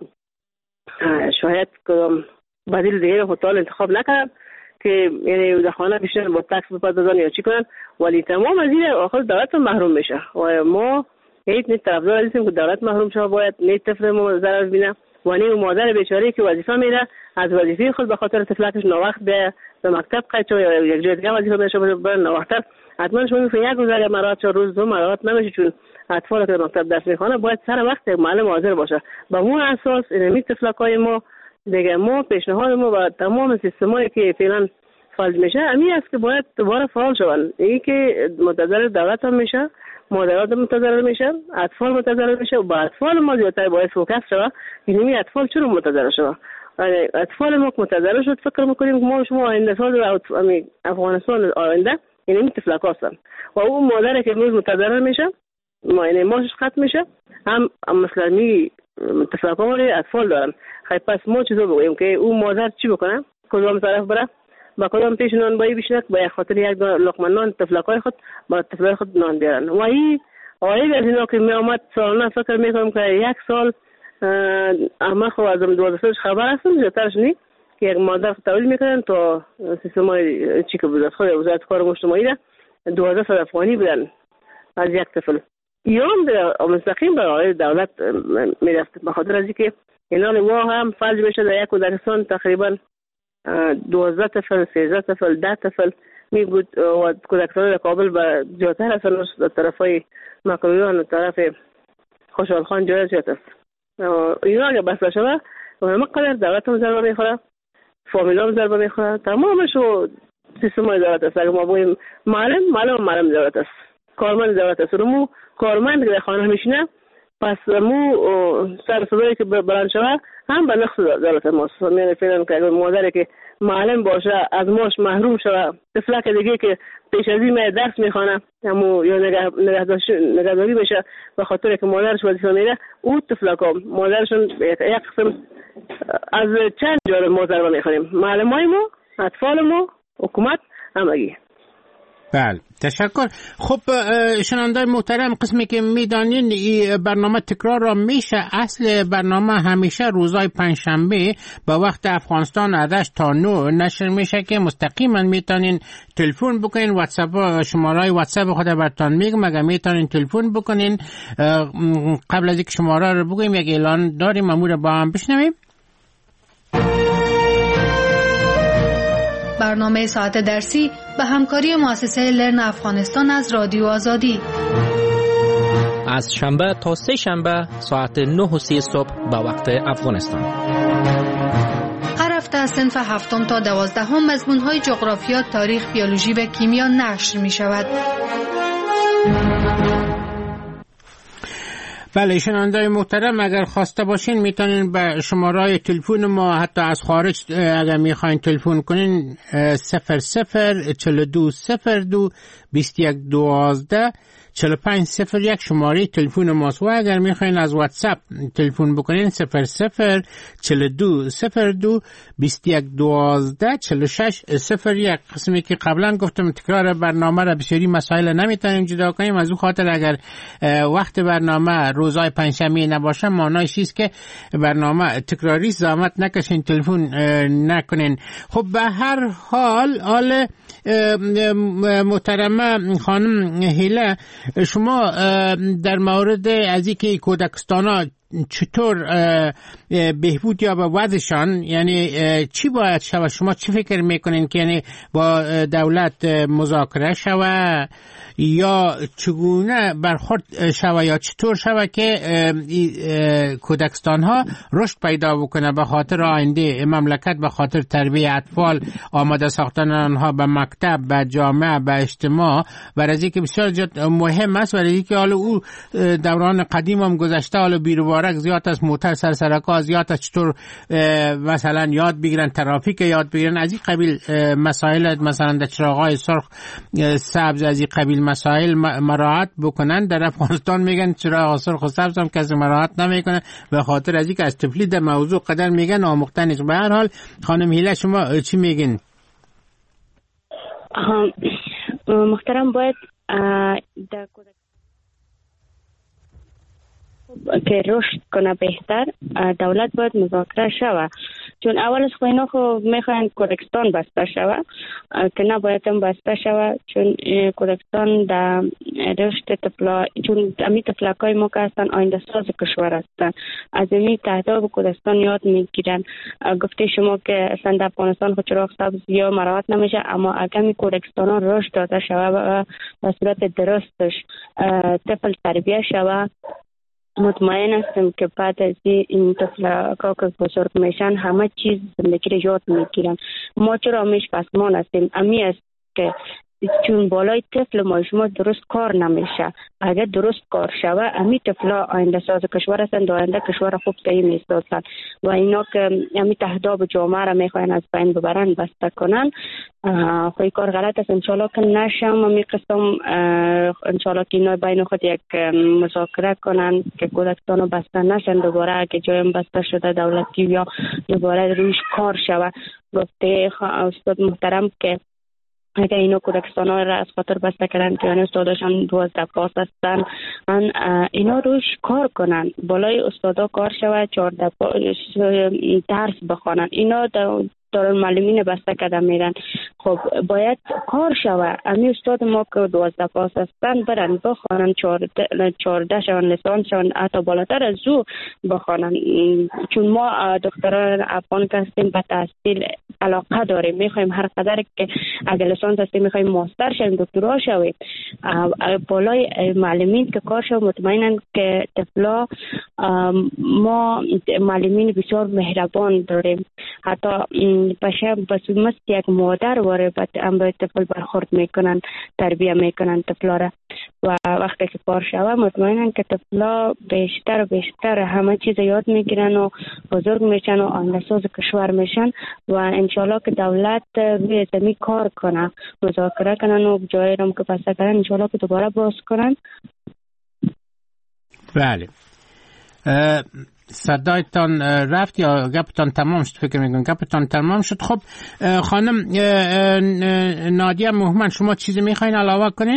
شاید کدام بدیل دیگه خود تال انتخاب نکردن که یعنی در خانه بیشتر با تکس بپردازن یا چی کنن ولی تمام از این آخر دولت محروم میشه و ما هیچ نیت طرفدار نیستیم که دولت محروم شه باید نیت طفل ما ضرر ببینه و نی مادر بیچاره که وظیفه میره از وظیفه خود به خاطر طفلکش ناوقت به به مکتب قید شو یا یک جای دیگه وظیفه بشه بره ناوقت حتما شما میفهمید یک روز اگر مرات چهار روز دو مرات نمیشه چون اطفال که مکتب درس میخوانه باید سر وقت معلم حاضر باشه با اون اساس این طفلکای ما دیگه ما پیشنهاد ما و تمام سیستمایی که فعلا فعال میشه همین است که باید دوباره فعال شون این که متضرر دولت هم میشه مادرات متضرر میشن اطفال متضرر میشه و با اطفال ما زیادتر باید فوکس شود این اطفال چرا متضرر شود اطفال ما متضرر شد فکر میکنیم که ما شما آینده سال افغانستان آینده این این طفلک هستن و اون مادر که امروز متضرر میشه ما این ماشش ختم میشه هم مثلا می طفلک ها اطفال دارن خیلی پس ما چیزو بگوییم که اون مادر چی بکنه کدام طرف بره با کدام پیش نان بایی بشنک با خاطر یک لقمه نان طفلکای خود با طفلای خود نان بیارن و این آیه از اینا که می آمد سالانه فکر میکنم که یک سال اما خب از دوازده سالش خبر هستم زیادترش نی که یک مادر تولید میکنن تا سیستم های چی که بودن خود وزارت کار مجتمعی ده دوازده سال افغانی بدن از یک طفل یا هم مستقیم برای دولت میرفت به خاطر از اینکه اینا وا هم فلج بشه در یک کودکستان تقریبا دوازده طفل سیزده طفل ده طفل می بود و کودکستان کابل به زیادتر هستن در طرف های مکرویان و طرف خوشحال خان جای زیاد است اینا اگه بسته شده همه قدر دولت هم ضربه میخوره فامیل هم ضربه میخوره تمامش و سیستم های دولت است اگه ما بگوییم معلم معلم معلم دولت است کارمند دولت است مو کارمند که در خانه میشینه پس مو سر صدایی که بلند شده هم به نقص دولت ماست میانه فیلم که اگر مادری که معلم باشه از ماش محروم شده طفلک دیگه که پیش از این درس میخوانه همو یا نگهداری بشه به خاطر که مادرش وظیفه میره او طفلک ها مادرشون یک قسم از چند جانب ما ضربه میخوریم معلم های ما اطفال ما حکومت همگی. بله تشکر. خب شنوندای محترم قسمی که میدانین این برنامه تکرار را میشه اصل برنامه همیشه روزای پنجشنبه با وقت افغانستان از هشت تا نه نشر میشه که مستقیما میتونین تلفن بکنین واتساپ شماره واتساپ خود براتون میگم اگه میتونین تلفن بکنین قبل از اینکه شماره رو بگیم یک اعلان داریم امور با هم بشنویم. برنامه ساعت درسی به همکاری مؤسسه لرن افغانستان از رادیو آزادی از شنبه تا سه شنبه ساعت نه و سی صبح به وقت افغانستان. هر هفته از صنف هفتم تا دوازدهم مضمون‌های جغرافیا، تاریخ، بیولوژی و کیمیا نشر می‌شود. بله شنوندای محترم اگر خواسته باشین میتونین به شماره تلفن ما حتی از خارج اگر میخواین تلفن کنین صفر صفر چهل دو صفر دو بیست یک دوازده چهل و پنج صفر یک شماره تلفن ماست و اگر میخواین از واتساپ تلفن بکنین صفر صفر چهل دو صفر دو بیست یک دوازده چهل و شش صفر یک. قسمی که قبلا گفتم تکرار برنامه را بسیاری مسائل نمیتونیم جدا کنیم از اون خاطر اگر وقت برنامه روزای پنجشنبه نباشه معنیش چیست که برنامه تکراری زحمت نکشین تلفن نکنین. خب به هر حال حال محترمه خانم هیله، شما در مورد از اینکه کودکستان چطور بهبود یا به وضعشان، یعنی چی باید شود، شما چی فکر میکنین که یعنی با دولت مذاکره شود یا چگونه برخورد شود یا چطور شود که کودکستان ها رشد پیدا بکنه به خاطر آینده مملکت، به خاطر تربیت اطفال، آماده ساختن آنها به مکتب، به جامعه، به اجتماع، برای که بسیار مهم است. برای که حالا او دوران قدیم هم گذشته، حالا بیروبارک زیاد از موتر سر سرکا زیاد از چطور مثلا یاد بگیرن ترافیک یاد بگیرن، از این قبیل مسائل، مثلا در چراغ‌های سرخ سبز از این قبیل مسائل مراعات بکنن. در افغانستان میگن چراغ سرخ و سبز هم کسی مراعات نمیکنه به خاطر از اینکه از طفلی در موضوع قدر میگن آموختن نیست. به هر حال خانم هیله شما چی میگین؟ محترم، باید در که رشد کنه بهتر دولت باید مذاکره شوه، چون اول از خو اینا خو میخواین کودکستان بسته شوه که نباید هم بسته شوه، چون کودکستان در رشد طفلا، چون امی طفلکای ما که هستن آینده ساز کشور هستن، از امی تهداب کودکستان یاد میگیرن. گفته شما که اصلا در افغانستان خود چراغ سبز یا مراعات نمیشه، اما اگر می کودکستان ها رشد داده شوه و به صورت درستش طفل تربیه شوه، مطمئن هستم که بعد از این طفلکا که بزرگ میشن همه چیز زندگی رو یاد میگیرن. ما چرا همیش پسمان هستیم؟ امی است که چون بالای طفل ما شما درست کار نمیشه. اگر درست کار شوه امی طفلا آینده ساز کشور هستند، آینده کشور خوب تایی میستازن و اینا که امی تهداب جامعه را میخواین از بین ببرن، بسته کنن، خوی کار غلط است. انشالله که نشم امی قسم، انشالله که اینا بین خود یک مذاکره کنن که کودکستان رو بسته نشن دوباره، اگه جایم بسته شده دولتی یا دوباره روش کار شوه. گفته استاد محترم که اگر اینو کودکستان ها را از خاطر بسته کردن که استاداشان دوازده پاس هستن، اینا روش کار کنن، بالای استادا کار شود، چهارده درس بخوانن. اینا دارالمعلمین بسته کرده میرن. خب باید کار شوه. امی استاد ما که دوازده پاس هستن برن بخوانن، چهارده شون لیسانس شون، حتی بالاتر از او بخوانن، چون ما دختران افغان که هستیم به تحصیل علاقه داریم، میخوایم هر قدر که اگر لیسانس هستیم میخوایم ماستر شویم، دکترا شویم. بالای معلمین که کار شوه، مطمئنن که طفلا ما معلمین بسیار مهربان داریم، حتی باشه بس مثل یک مادر واره هم به طفل برخورد میکنن، تربیه میکنن طفلا را. و وقتی که کار شوه مطمئنن که طفلا بیشتر و بیشتر همه چیز یاد میگیرن و بزرگ میشن و آینده‌ساز کشور میشن و انشالله که دولت روی زمین کار کنه، مذاکره کنن و جایی رو که بسته کنن انشالله که دوباره باز کنن. بله. صدایتان رفت یا گپتان تمام شد؟ فکر میکنم گپتان تمام شد. خب خانم نادیه موهمن، شما چیزی میخواین علاوه کنین؟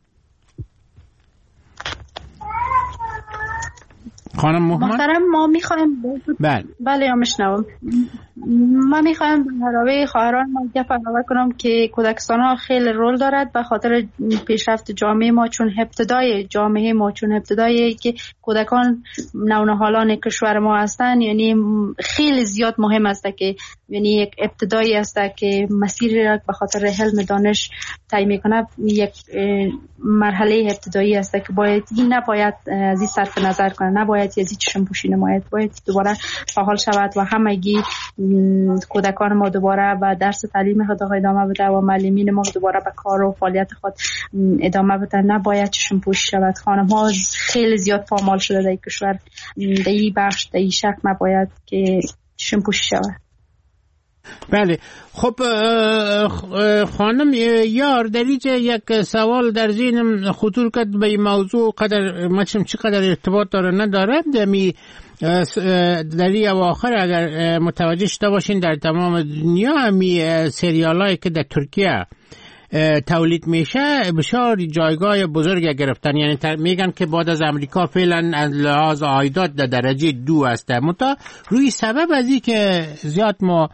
خانم موهمن محترم، ما میخوایم بله بله یا مشنوم ما میخوایم به حراوه خواهران ما گپ علاوه کنم که کودکستان ها خیلی رول دارد به خاطر پیشرفت جامعه ما، چون ابتدای جامعه ما، چون ابتدایی که کودکان نونهالان کشور ما هستند، یعنی خیلی زیاد مهم است که یعنی یک ابتدایی است که مسیری را به خاطر علم دانش طی میکنه، یک مرحله ابتدایی است که باید این نباید از این صرف نظر کنه، نباید از این چشم پوشی نماید، باید دوباره فعال شود و همگی کودکان ما دوباره و درس تعلیم خود ادامه بده و معلمین ما دوباره به کار و فعالیت خود ادامه بده، نباید چشم پوشی شود. خانم ها خیلی زیاد پامال شده در کشور، در این بخش در این شک نباید که چشم پوشی شود. بله. خب خانم یار در اینجا یک سوال در ذهنم خطور کرد به این موضوع، قدر مچم چقدر ارتباط داره نداره. دمی در این اواخر اگر متوجه شده باشین در تمام دنیا همی سریال هایی که در ترکیه تولید میشه بسیار جایگاه بزرگ گرفتن، یعنی میگن که بعد از امریکا فعلا از لحاظ عایدات در درجه دو است. متا روی سبب از این که زیاد ما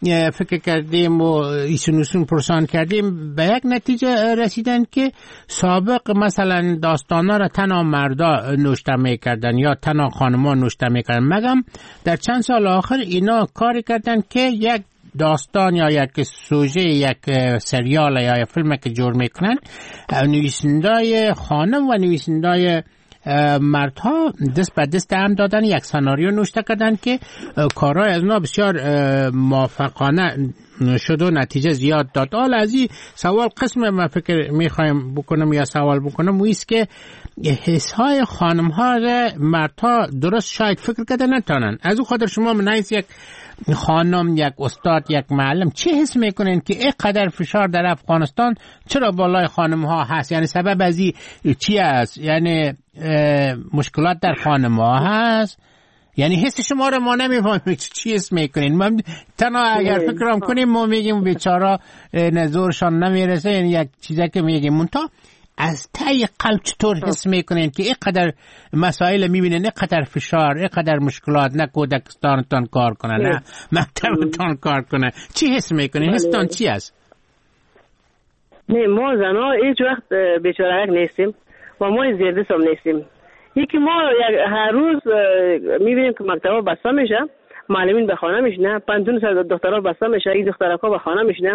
فکر کردیم و ایسونوسون پرسان کردیم به یک نتیجه رسیدن که سابق مثلا داستانا را تنها مردا نوشته میکردن یا تنها خانما نوشته میکردن، مگم در چند سال آخر اینا کاری کردن که یک داستان یا یک سوژه یک سریال یا یک فیلم که جور میکنن نویسندای خانم و نویسندای مردها دست به دست هم دادن، یک سناریو نوشته کردن که کارهای از اونا بسیار موفقانه شد و نتیجه زیاد داد. حالا از این سوال قسم من فکر میخوایم بکنم یا سوال بکنم ویست که حسهای خانم ها مردها درست شاید فکر کرده نتانن. از او خاطر شما منایز یک خانم، یک استاد، یک معلم چه حس میکنین که اینقدر فشار در افغانستان چرا بالای خانم ها هست؟ یعنی سبب از این چی است؟ یعنی مشکلات در خانم ها هست؟ یعنی حس شما رو ما نمیفهمیم چی حس میکنین. من تنها اگر فکرام کنیم ما میگیم بیچارا نزورشان نمیرسه، یعنی یک چیزی که میگیم منتا از تای قلب چطور حس میکنین که اینقدر مسائل میبینین، اینقدر فشار، اینقدر مشکلات، نه کودکستانتان کار کنه نه مکتبتان کار کنه، چی حس میکنین؟ حستان چی است؟ نه ما زنها هیچ وقت بیچارهک نیستیم و ما زیرده سم نیستیم. یکی ما هر روز میبینیم که مکتبا بسته میشه، معلمین به خانه میشنه، پنجون سال دخترها بسته میشه، این دخترها به خانه میشنه.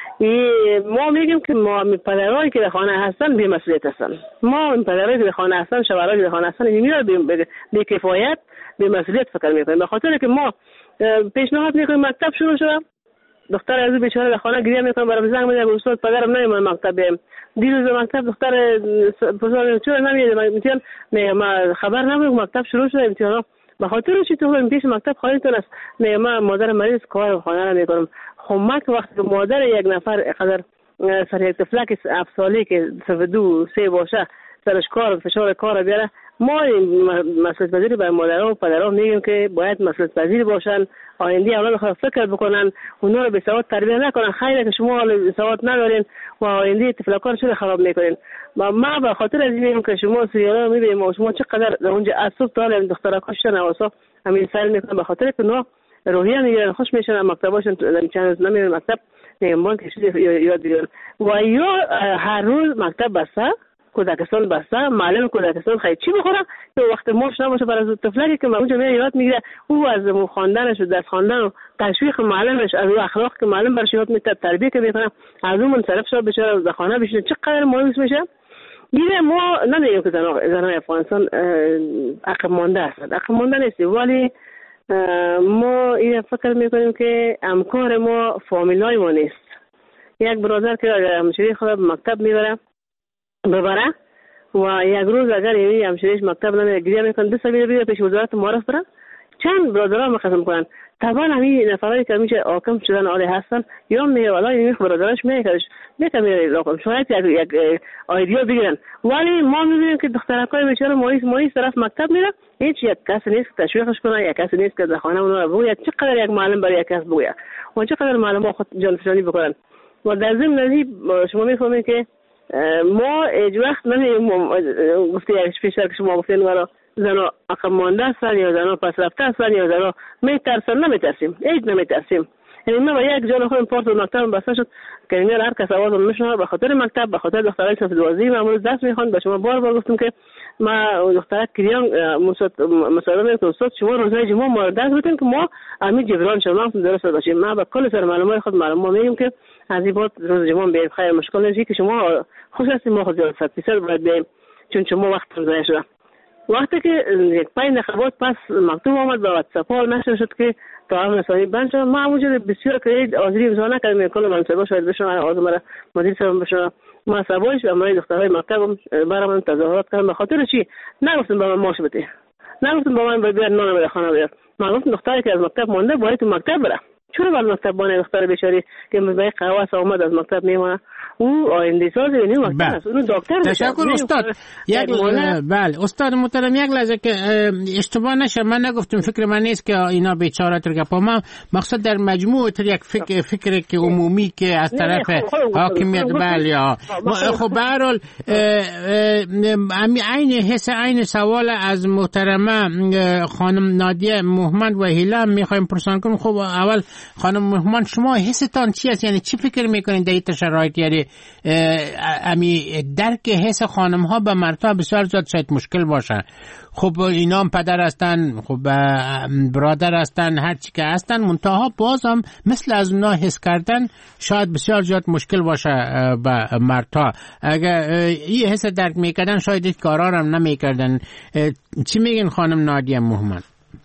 ما میگیم که ما پدرایی که در خانه هستن بی مسئولیت هستن. ما پدرایی که در خانه هستن، شوهرایی که در خانه هستن اینا بی کفایت بی مسئولیت فکر میکنیم. به خاطر که ما پیشنهاد میکنیم مکتب شروع شده، دختر از بیچاره در خانه گریه میکنه، برام زنگ میزنه استاد پدرم نمیاد مکتب بریم. دیروز مکتب دختر پسر چرا نمیاد؟ میگم نه ما خبر نبود مکتب شروع شده امتحانا. به خاطر چی تو این پیش مکتب خواهیتون است؟ نه ما مادر مریض کار خانه را میکنم. خب مک وقتی که مادر یک نفر قدر سر یک طفلک هفت سالی که سه دو سه باشه سرش کار فشار کار بیاره، ما مسئولیت پذیری برای مادرها و پدرها میگیم که باید مسئولیت پذیر باشن، آینده اولاد خود فکر بکنن، اونا رو به سواد تربیت نکنن. خیلی که شما سواد ندارین و آینده طفلکان چرا خراب میکنین. ما ما به خاطر از اینیم که شما سریالا میبینیم و شما چقدر در اونجا عصب دارن دخترکاش نواسا همین سر میکنن، به خاطر که اونا روحیه میگیرن، خوش میشن، مکتباشون چند روز نمیرن مکتب، نمیمان که چیزی یاد بگیرن و یا هر روز مکتب بسته، کودکستان بسته، معلم کودکستان خیلی چی بخوره که وقت ماش نباشه برای طفلکی که اونجا میاد یاد میگیره، او از خواندنش و درس خواندن و تشویق معلمش، از اخلاق که معلم برش یاد میده، تربیت که میکنه، از اون منصرف شد بشه در خانه بشینه، چقدر مهم میشه. دیگه ما نمیگیم که زنان افغانستان عقب مانده هستند، عقب مانده نیستیم، ولی ما این فکر میکنیم که امکان ما فامیلای ما نیست. یک برادر که همشیری خود مکتب میبره ببره و یک روز اگر یعنی همشیریش مکتب نمیره گریه میکنه، دو سال بیره پیش وزارت معارف بره، چند برادرها مقسم کنن. طبعا همین نفرایی که میشه حاکم شدن عالی هستن یا میگه والا این برادرش میگه میگه میگه شاید یک یک ایدیا بگیرن، ولی ما میبینیم که دخترکای بیچاره مایس مایس طرف مکتب میره، هیچ یک کس نیست که تشویقش کنه، یک کس نیست که در خانه اونها رو بگوید چقدر یک معلم برای یک کس بگوید و چقدر معلم خود جانفشانی بکنن. و در ضمن ازی شما میفهمید که ما هیچ وقت نمیگیم گفته یک پیشتر که شما گفتین ورا زنا عقب مانده هستن یا زنا پس رفته هستن یا زنا میترسن، نمیترسیم، هیچ نمیترسیم. یعنی ما با یک جان خودم پارت مکتب بسته شد که اینجا هر کس آواز میشنوه به خاطر مکتب، به خاطر دخترای صف دوازده معمول درس میخوان. به شما بار بار گفتم که ما دخترک کریان مصاحبه که استاد شما روزهای جمعه ما درس بدین که ما امید جبران شما درست باشیم. ما با کل سر معلومات خود معلومه میگیم که از این بعد روز جمعه بیایم، خیر مشکل نیست که شما خوش هستید، ما خود صد درصد باید بیایم چون شما وقت ضایع شده. وقتی که یک پنج دقیقه پس مکتوب آمد به واتساپ نشر شد که تعاون رسانی بند شد، ما همونجا بسیار که حاضری امضا نکردیم، کل منصبا شاید بشن آز مرا مدیر صاحب بشن، ما سبایش و امرای دخترهای مکتب برام تظاهرات کردن. به خاطر چی نگفتم با من ماش بده، نگفتم با من بیار نان به خانه بیار، ما گفتم دختری که از مکتب مونده باید تو مکتب بره. چرا باید مکتب بانه دختر بیچاری که به قواس آمد از مکتب میمونه؟ او آینده ساز نیو مکتب است، اون دکتر. تشکر استاد. یک بله استاد محترم، یک لحظه که اشتباه نشه، من نگفتم فکر من نیست که اینا بیچاره تر گپا، ما مقصد در مجموع تر یک فکر فکر که عمومی که از طرف حاکمیت بله ها. خب به هر حال عین حس عین سوال از محترمه خانم نادیه محمد و هیلا میخوایم پرسان کنیم. خب اول خانم مهمان شما حستان چی است؟ یعنی چی فکر میکنین در این شرایط؟ یعنی امی درک حس خانم ها به مردها بسیار زیاد شاید مشکل باشه. خب اینا هم پدر هستن، خب برادر هستن، هر چی که هستن، منتها باز هم مثل از اونا حس کردن شاید بسیار زیاد مشکل باشه به مردها. اگر این حس درک میکردن شاید این کارا هم نمیکردن. چی میگین خانم نادیه مهمان؟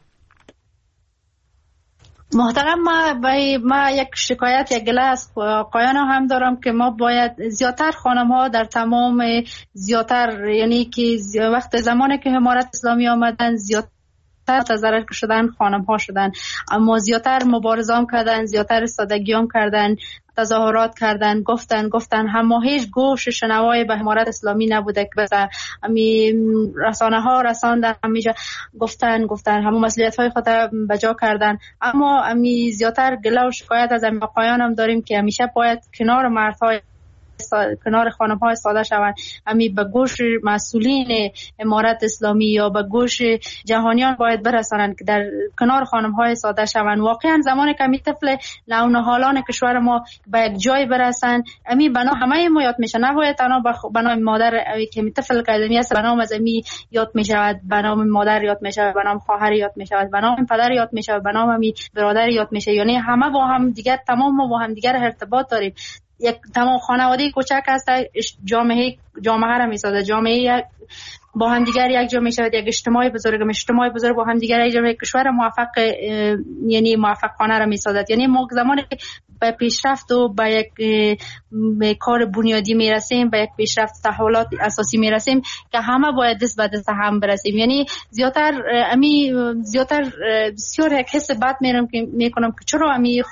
محترم، ما ما یک شکایت یک گله از آقایان هم دارم که ما باید زیادتر خانم ها در تمام زیادتر، یعنی که وقت زمانی که امارت اسلامی آمدن زیادتر تظاهرات شدن خانم ها شدن، اما زیادتر مبارزه هم کردن، زیادتر سادگی هم کردن، تظاهرات کردن، گفتن گفتن اما هیچ گوش شنوای به امارت اسلامی نبوده که بس امی رسانه ها رساندن، همیشه گفتن گفتن همون مسئولیت های خود بجا کردن. اما امی زیادتر گله و شکایت از امی آقایان هم داریم که همیشه باید کنار مردهای کنار خانم های ساده شوند، امی به گوش مسئولین امارت اسلامی یا به گوش جهانیان باید برسانند که در کنار خانم های ساده شوند. واقعا زمانی که امی طفل نونهالان کشور ما به یک جای برسند، امی بنا همه ما یاد میشه، نباید تنها به نام مادر که امی طفل که امی است به نام از امی یاد میشود، به نام مادر یاد میشود، به نام خواهر یاد میشود، به نام پدر یاد میشود، به نام امی برادر یاد میشه. یعنی همه با هم دیگر، تمام ما با هم دیگر ارتباط داریم. یک تمام خانواده کوچک هست، جامعه جامعه را میسازه، جامعه با هم دیگر یک جا میشود، یک اجتماع بزرگ اجتماع بزرگ با هم دیگر یک جا کشور موفق یعنی موفقانه را میسازد. یعنی ما زمانی که به پیشرفت و به یک به کار بنیادی میرسیم، به یک پیشرفت تحولات اساسی میرسیم که همه باید دست به دست هم برسیم. یعنی زیادتر امی زیادتر بسیار یک حس بد میرم که میکنم که چرا امی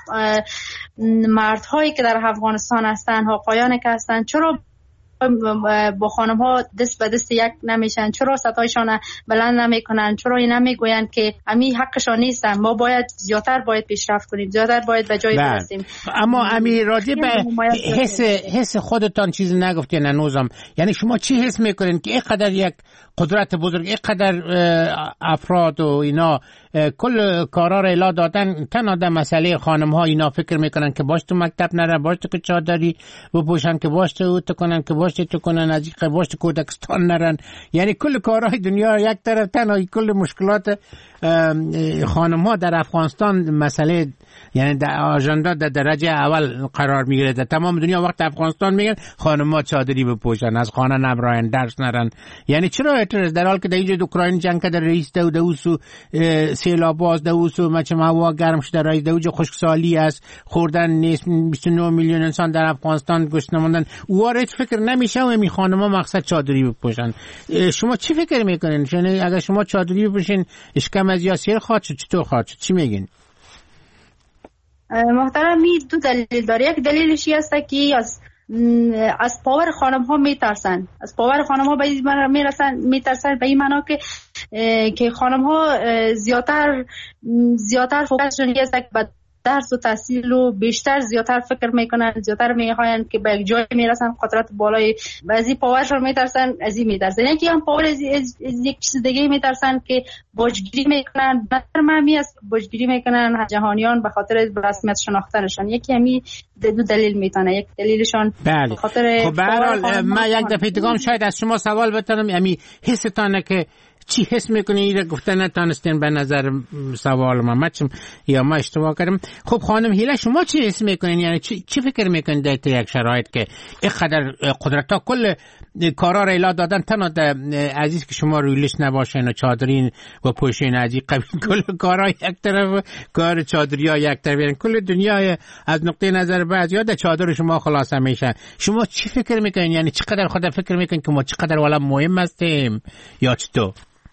مردهایی که در افغانستان هستن، آقایانی که هستن، چرا با خانم ها دست به دست یک نمیشن، چرا صدایشان بلند نمیکنن، چرا این نمیگوین که امی حقشان نیستن. ما باید زیادتر باید پیشرفت کنیم، زیادتر باید به جای برسیم. اما امی راجع به حس حس خودتان چیزی نگفتین هنوزم. یعنی شما چی حس میکنین که اینقدر یک قدرت بزرگ، اینقدر افراد و اینا کل کارا را الا دادن، تنها در مسئله خانم ها اینا فکر میکنن که باش تو مکتب نره، باش تو که چادری بپوشن، که باش تو تو کنن، که باش تو کنن از این باش تو کودکستان نرن. یعنی کل کارهای دنیا یک طرف، تنها کل مشکلات خانم ها در افغانستان مسئله، یعنی در آژاندا در درجه اول قرار میگیره. در تمام دنیا وقت افغانستان میگن خانم ها چادری بپوشن، از خانه نبراین، درس نرن. یعنی چرا اعتراض در حال که در اینجا اوکراین جنگ که در رئیس دو دوسو سیلاب باز دوسو مچم هوا گرم شده، رئیس دوجه خشکسالی است، خوردن نیست، بیست و نه میلیون انسان در افغانستان گشنه موندن. وارد فکر نمیشه و می خانم ها مقصد چادری بپوشن. شما چی فکر میکنین؟ یعنی اگر شما چادری بپوشین اشکم از یاسیر خواهد شد، چطور خواهد شد؟ چی میگین؟ محترمی دو دلیل داره. یک دلیلش این است که از از پاور خانم ها میترسن، از پاور خانم ها به این میرسن میترسن به این معنا که که خانم ها زیادتر زیادتر فوکسشون است که درس و تحصیل و بیشتر زیادتر فکر میکنن، زیادتر میخواین که به یک جای میرسن، قدرت بالای بعضی پاورشون میترسن، از این میترسن. یکی هم پاور از یک چیز دیگه میترسن که باجگیری میکنن. نظر من می است باجگیری میکنن جهانیان به خاطر رسمیت شناختنشان. یکی همی دو دلیل میتونه، یک دلیلشان به خاطر خب به هر حال من یک دفعه دیگه شاید از شما سوال بتونم، یعنی حستانه که چی حس میکنی؟ ایره گفته نتانستین به نظر سوال ما مچم یا ما اشتباه کردم. خب خانم هیله شما چی حس میکنین؟ یعنی چی, چی فکر میکنین در یک شرایط که اینقدر قدرت ها کل کارا را الا دادن، تنها عزیز که شما رویلش نباشین و چادرین و پوشین عزیز قبیل کل کارا یک طرف، کار چادری ها یک طرف، یعنی کل دنیا از نقطه نظر بعضی ها در چادر شما خلاصه میشه. شما چی فکر میکنین؟ یعنی چقدر خود فکر میکنین که ما چقدر والا مهم هستیم یا چطور؟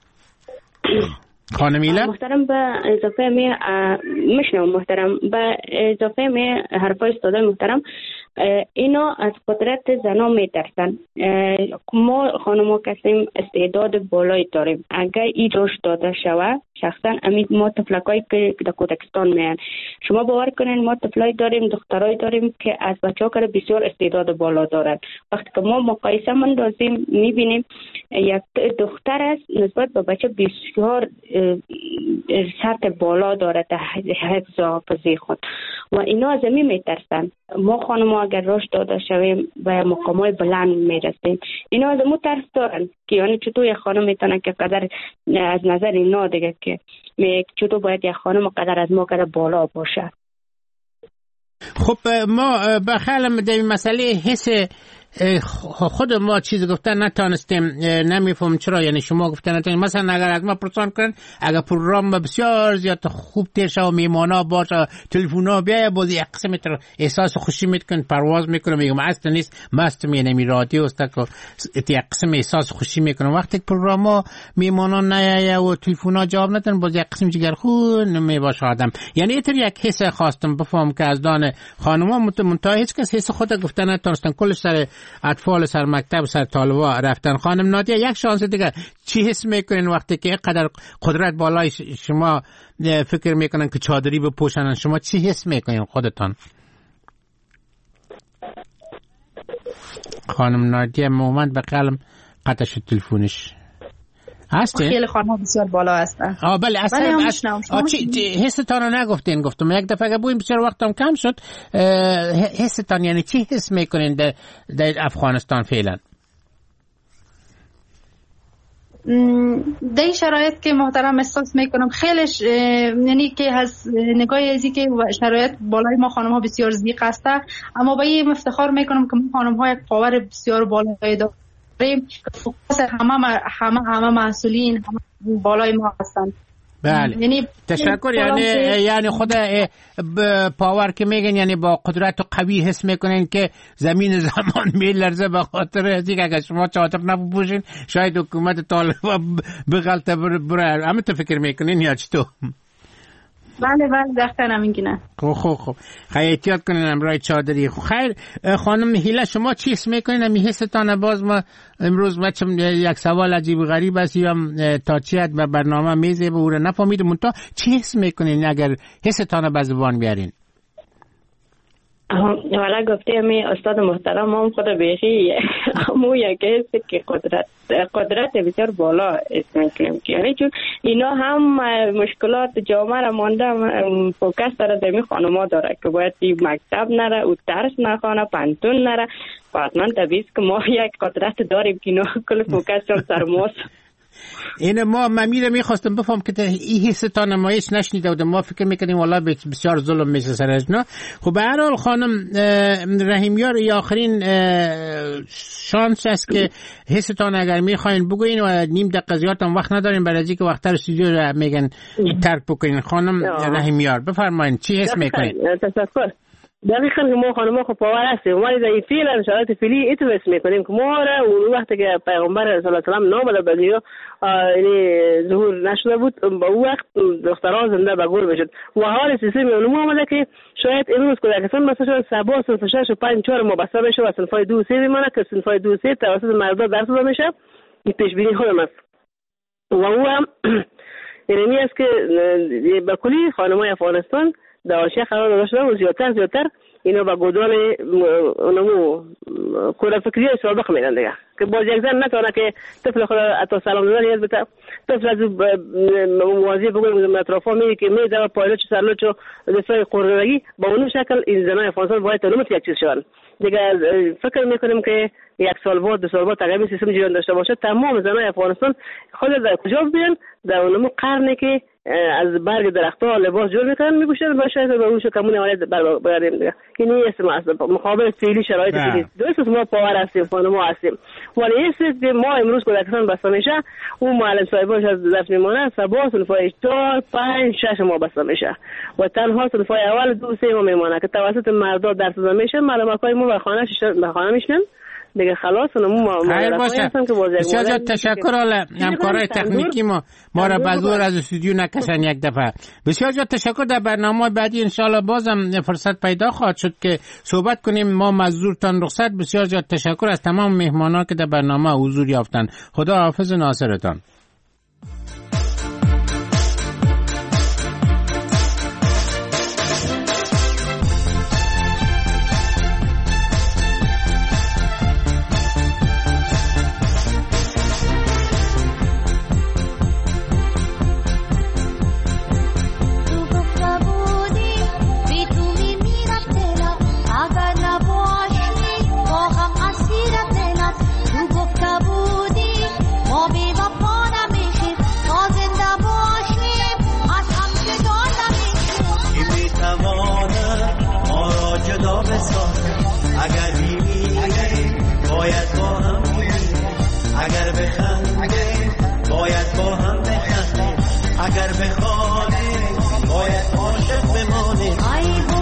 خانم ایلا محترم، به اضافه می میشنم محترم، به اضافه می حرفای استاد محترم، اینا از قدرت زنا میترسن. ما خانم کسیم استعداد بالایی داریم. اگر این رشد داده شوه شخصا امید ما تفلکایی که در کودکستان میان، شما باور کنین ما تفلای داریم، دخترای داریم که از بچه ها که بسیار استعداد بالا دارن. وقتی که ما مقایسه مندازیم میبینیم یک دختر است نسبت به بچه بسیار سطح بالا داره در حفظ حافظه خود و اینا از این میترسن. ما خانم اگر رشد داده شویم به مقامات بلند میرسیم، اینا از مو ترس دارن که یعنی چطور یک خانم میتونه که قدر از نظر اینا دیگه که چطور باید یک خانم قدر از ما قدر بالا باشه. خب ما بخیالم در این مسئله حس خود ما چیز گفتن نتانستیم، نمیفهم چرا، یعنی شما گفتن نتانستیم. مثلا اگر از ما پرسان کنن اگر پروگرام بسیار زیاد خوب تیر شد و میمانا باشه تلفونا بیایه باز یک قسم احساس خوشی میکنن، پرواز میکنن، میگم اصلا نیست مست مینمی رادیو است که یک قسم احساس خوشی میکنن. وقتی پروگرام ها میمانا نیایه و تلفونا جواب ندن باز یک قسم جگر خون میباشه آدم. یعنی اینطور یک حس خواستم بفهم که از دان خانوما منتها هیچ کس حس خود گفتن نتانستن، کلش سر اطفال سر مکتب سر طالبا رفتن. خانم نادیه یک شانس دیگه، چی حس میکنین وقتی که اینقدر قدرت بالای شما فکر میکنن که چادری بپوشنن؟ شما چی حس میکنین خودتان؟ خانم نادیه مومند به قلم قطع شد تلفونش. هسته؟ خیلی خانم بسیار بالا هستن. آه بله اصلا حستان رو نگفتین. گفتم یک دفعه که بویم بسیار وقتم کم شد. حستان یعنی چی حس میکنین در, در افغانستان فعلا؟ در این شرایط که محترم احساس میکنم خیلیش یعنی که از نگاه ازی که شرایط بالای ما خانم ها بسیار ضیق هسته، اما با این افتخار میکنم که ما خانم ها یک پاور بسیار بالایی داریم. فوکس همه همه همه مسئولین همه بالای ما هستند. بله یعنی تشکر. یعنی یعنی خود پاور که میگن یعنی با قدرت قوی حس میکنین که زمین زمان میلرزه به خاطر از اینکه اگر شما چادر نپوشین شاید حکومت طالبان بغلطه بره. همه تو فکر میکنین یا چطور؟ بله بله دقیقاً همینگونه. خب خب خب خیلی احتیاط کنین امرای چادری. خیر خانم هیله شما چی حس میکنین؟ امی حستان باز ما امروز بچم یک سوال عجیب غریب است یا تا چی حد به برنامه میزه به او رو نفهمیدم منتها چی حس میکنین اگر حستان به زبان بیارین؟ والا گفته می استاد محترم هم خود بیخی همون یکی است که قدرت قدرت بسیار بالا است میکنیم که یعنی چون اینا هم مشکلات جامعه را مانده فوکس داره در می خانوما داره که باید مکتب نره او درس نخوانه پانتون نره حتما طبیعی است که ما یک قدرت داریم که اینا کل فوکس را سر ماست. این ما ممیره میخواستم بفهم که این حستا نمایش نشنیده بودم. ما فکر میکنیم والا بسیار ظلم میشه سر اجنا. خب به هر حال خانم رحیمیار ای آخرین شانس است که حستان اگر میخواین بگوین و نیم دقیقه زیاد هم وقت نداریم برای اینکه وقت رو استودیو رو میگن ترک بکنین. خانم رحیمیار بفرمایید چی حس میکنین؟ تشکر. دقیقاً که ما خانم‌ها خب پاور هستیم. ما در این فعلا شرایط فعلی ایتو اسم میکنیم که ما را اون وقتی که پیغمبر صلی الله علیه و آله نامه به دنیا یعنی ظهور نشده بود با اون وقت دخترها زنده به گور بشد و حال سیستم علوم آمده که شاید امروز کودکستان مثلا سبا صنف شش و پنج چهار مبصر بشه و صنفای دو سه بمانه که صنفای دو سه توسط مردا درس داده میشه. این پیش بینی خودم است و او هم یعنی است که به کلی خانم‌های افغانستان در حاشیه قرار داشته و زیادتر زیادتر اینا با گودال اونمو کور فکری سابق میدن دیگه که باز یک زن نتونه که طفل خود حتی سلام دادن یاد بده طفل از موازی بگویم اطرافا میگه که میده و پایلوچ سرلوچ و دفاع قرردگی با اون شکل این زنای افغانستان باید تنومت یک چیز شوند دیگه. فکر میکنیم که یک سال بعد دو سال بعد تقریبا سیستم جریان داشته باشه تمام زنای افغانستان خود در کجا بیان در اونمو قرنی که از برگ درخت‌ها لباس جور میکنن میگوشن و شاید به اونشو کمونه وارد برداریم دیگه. این نیست ما اصلا مقابل فعلی شرایط فعلی درست ما پاور هستیم خانم‌ها هستیم ولی است که ما امروز کودکستان بسته میشه اون معلم صاحباش از دست میمونه سبا صنفای چهار پنج شش ما بسته میشه و تنها صنفای اول دو سه ما میمونه که توسط مردا درس داده میشه معلم‌های ما به خانه به خانه میشنن دیگه خلاص اونم خیر باشه. بسیار زیاد تشکر. حالا همکارای تکنیکی ما ما را به زور از استودیو نکشن یک دفعه. بسیار زیاد تشکر. در برنامه بعدی انشالله بازم فرصت پیدا خواهد شد که صحبت کنیم. ما مزدورتان رخصت. بسیار زیاد تشکر از تمام مهمانان که در برنامه حضور یافتند. خدا حافظ ناصرتان. اگر بی‌بینی باید با هم ببینیم، اگر بخندیم باید با هم بخندیم، اگر بخوابیم باید عاشق بمانیم.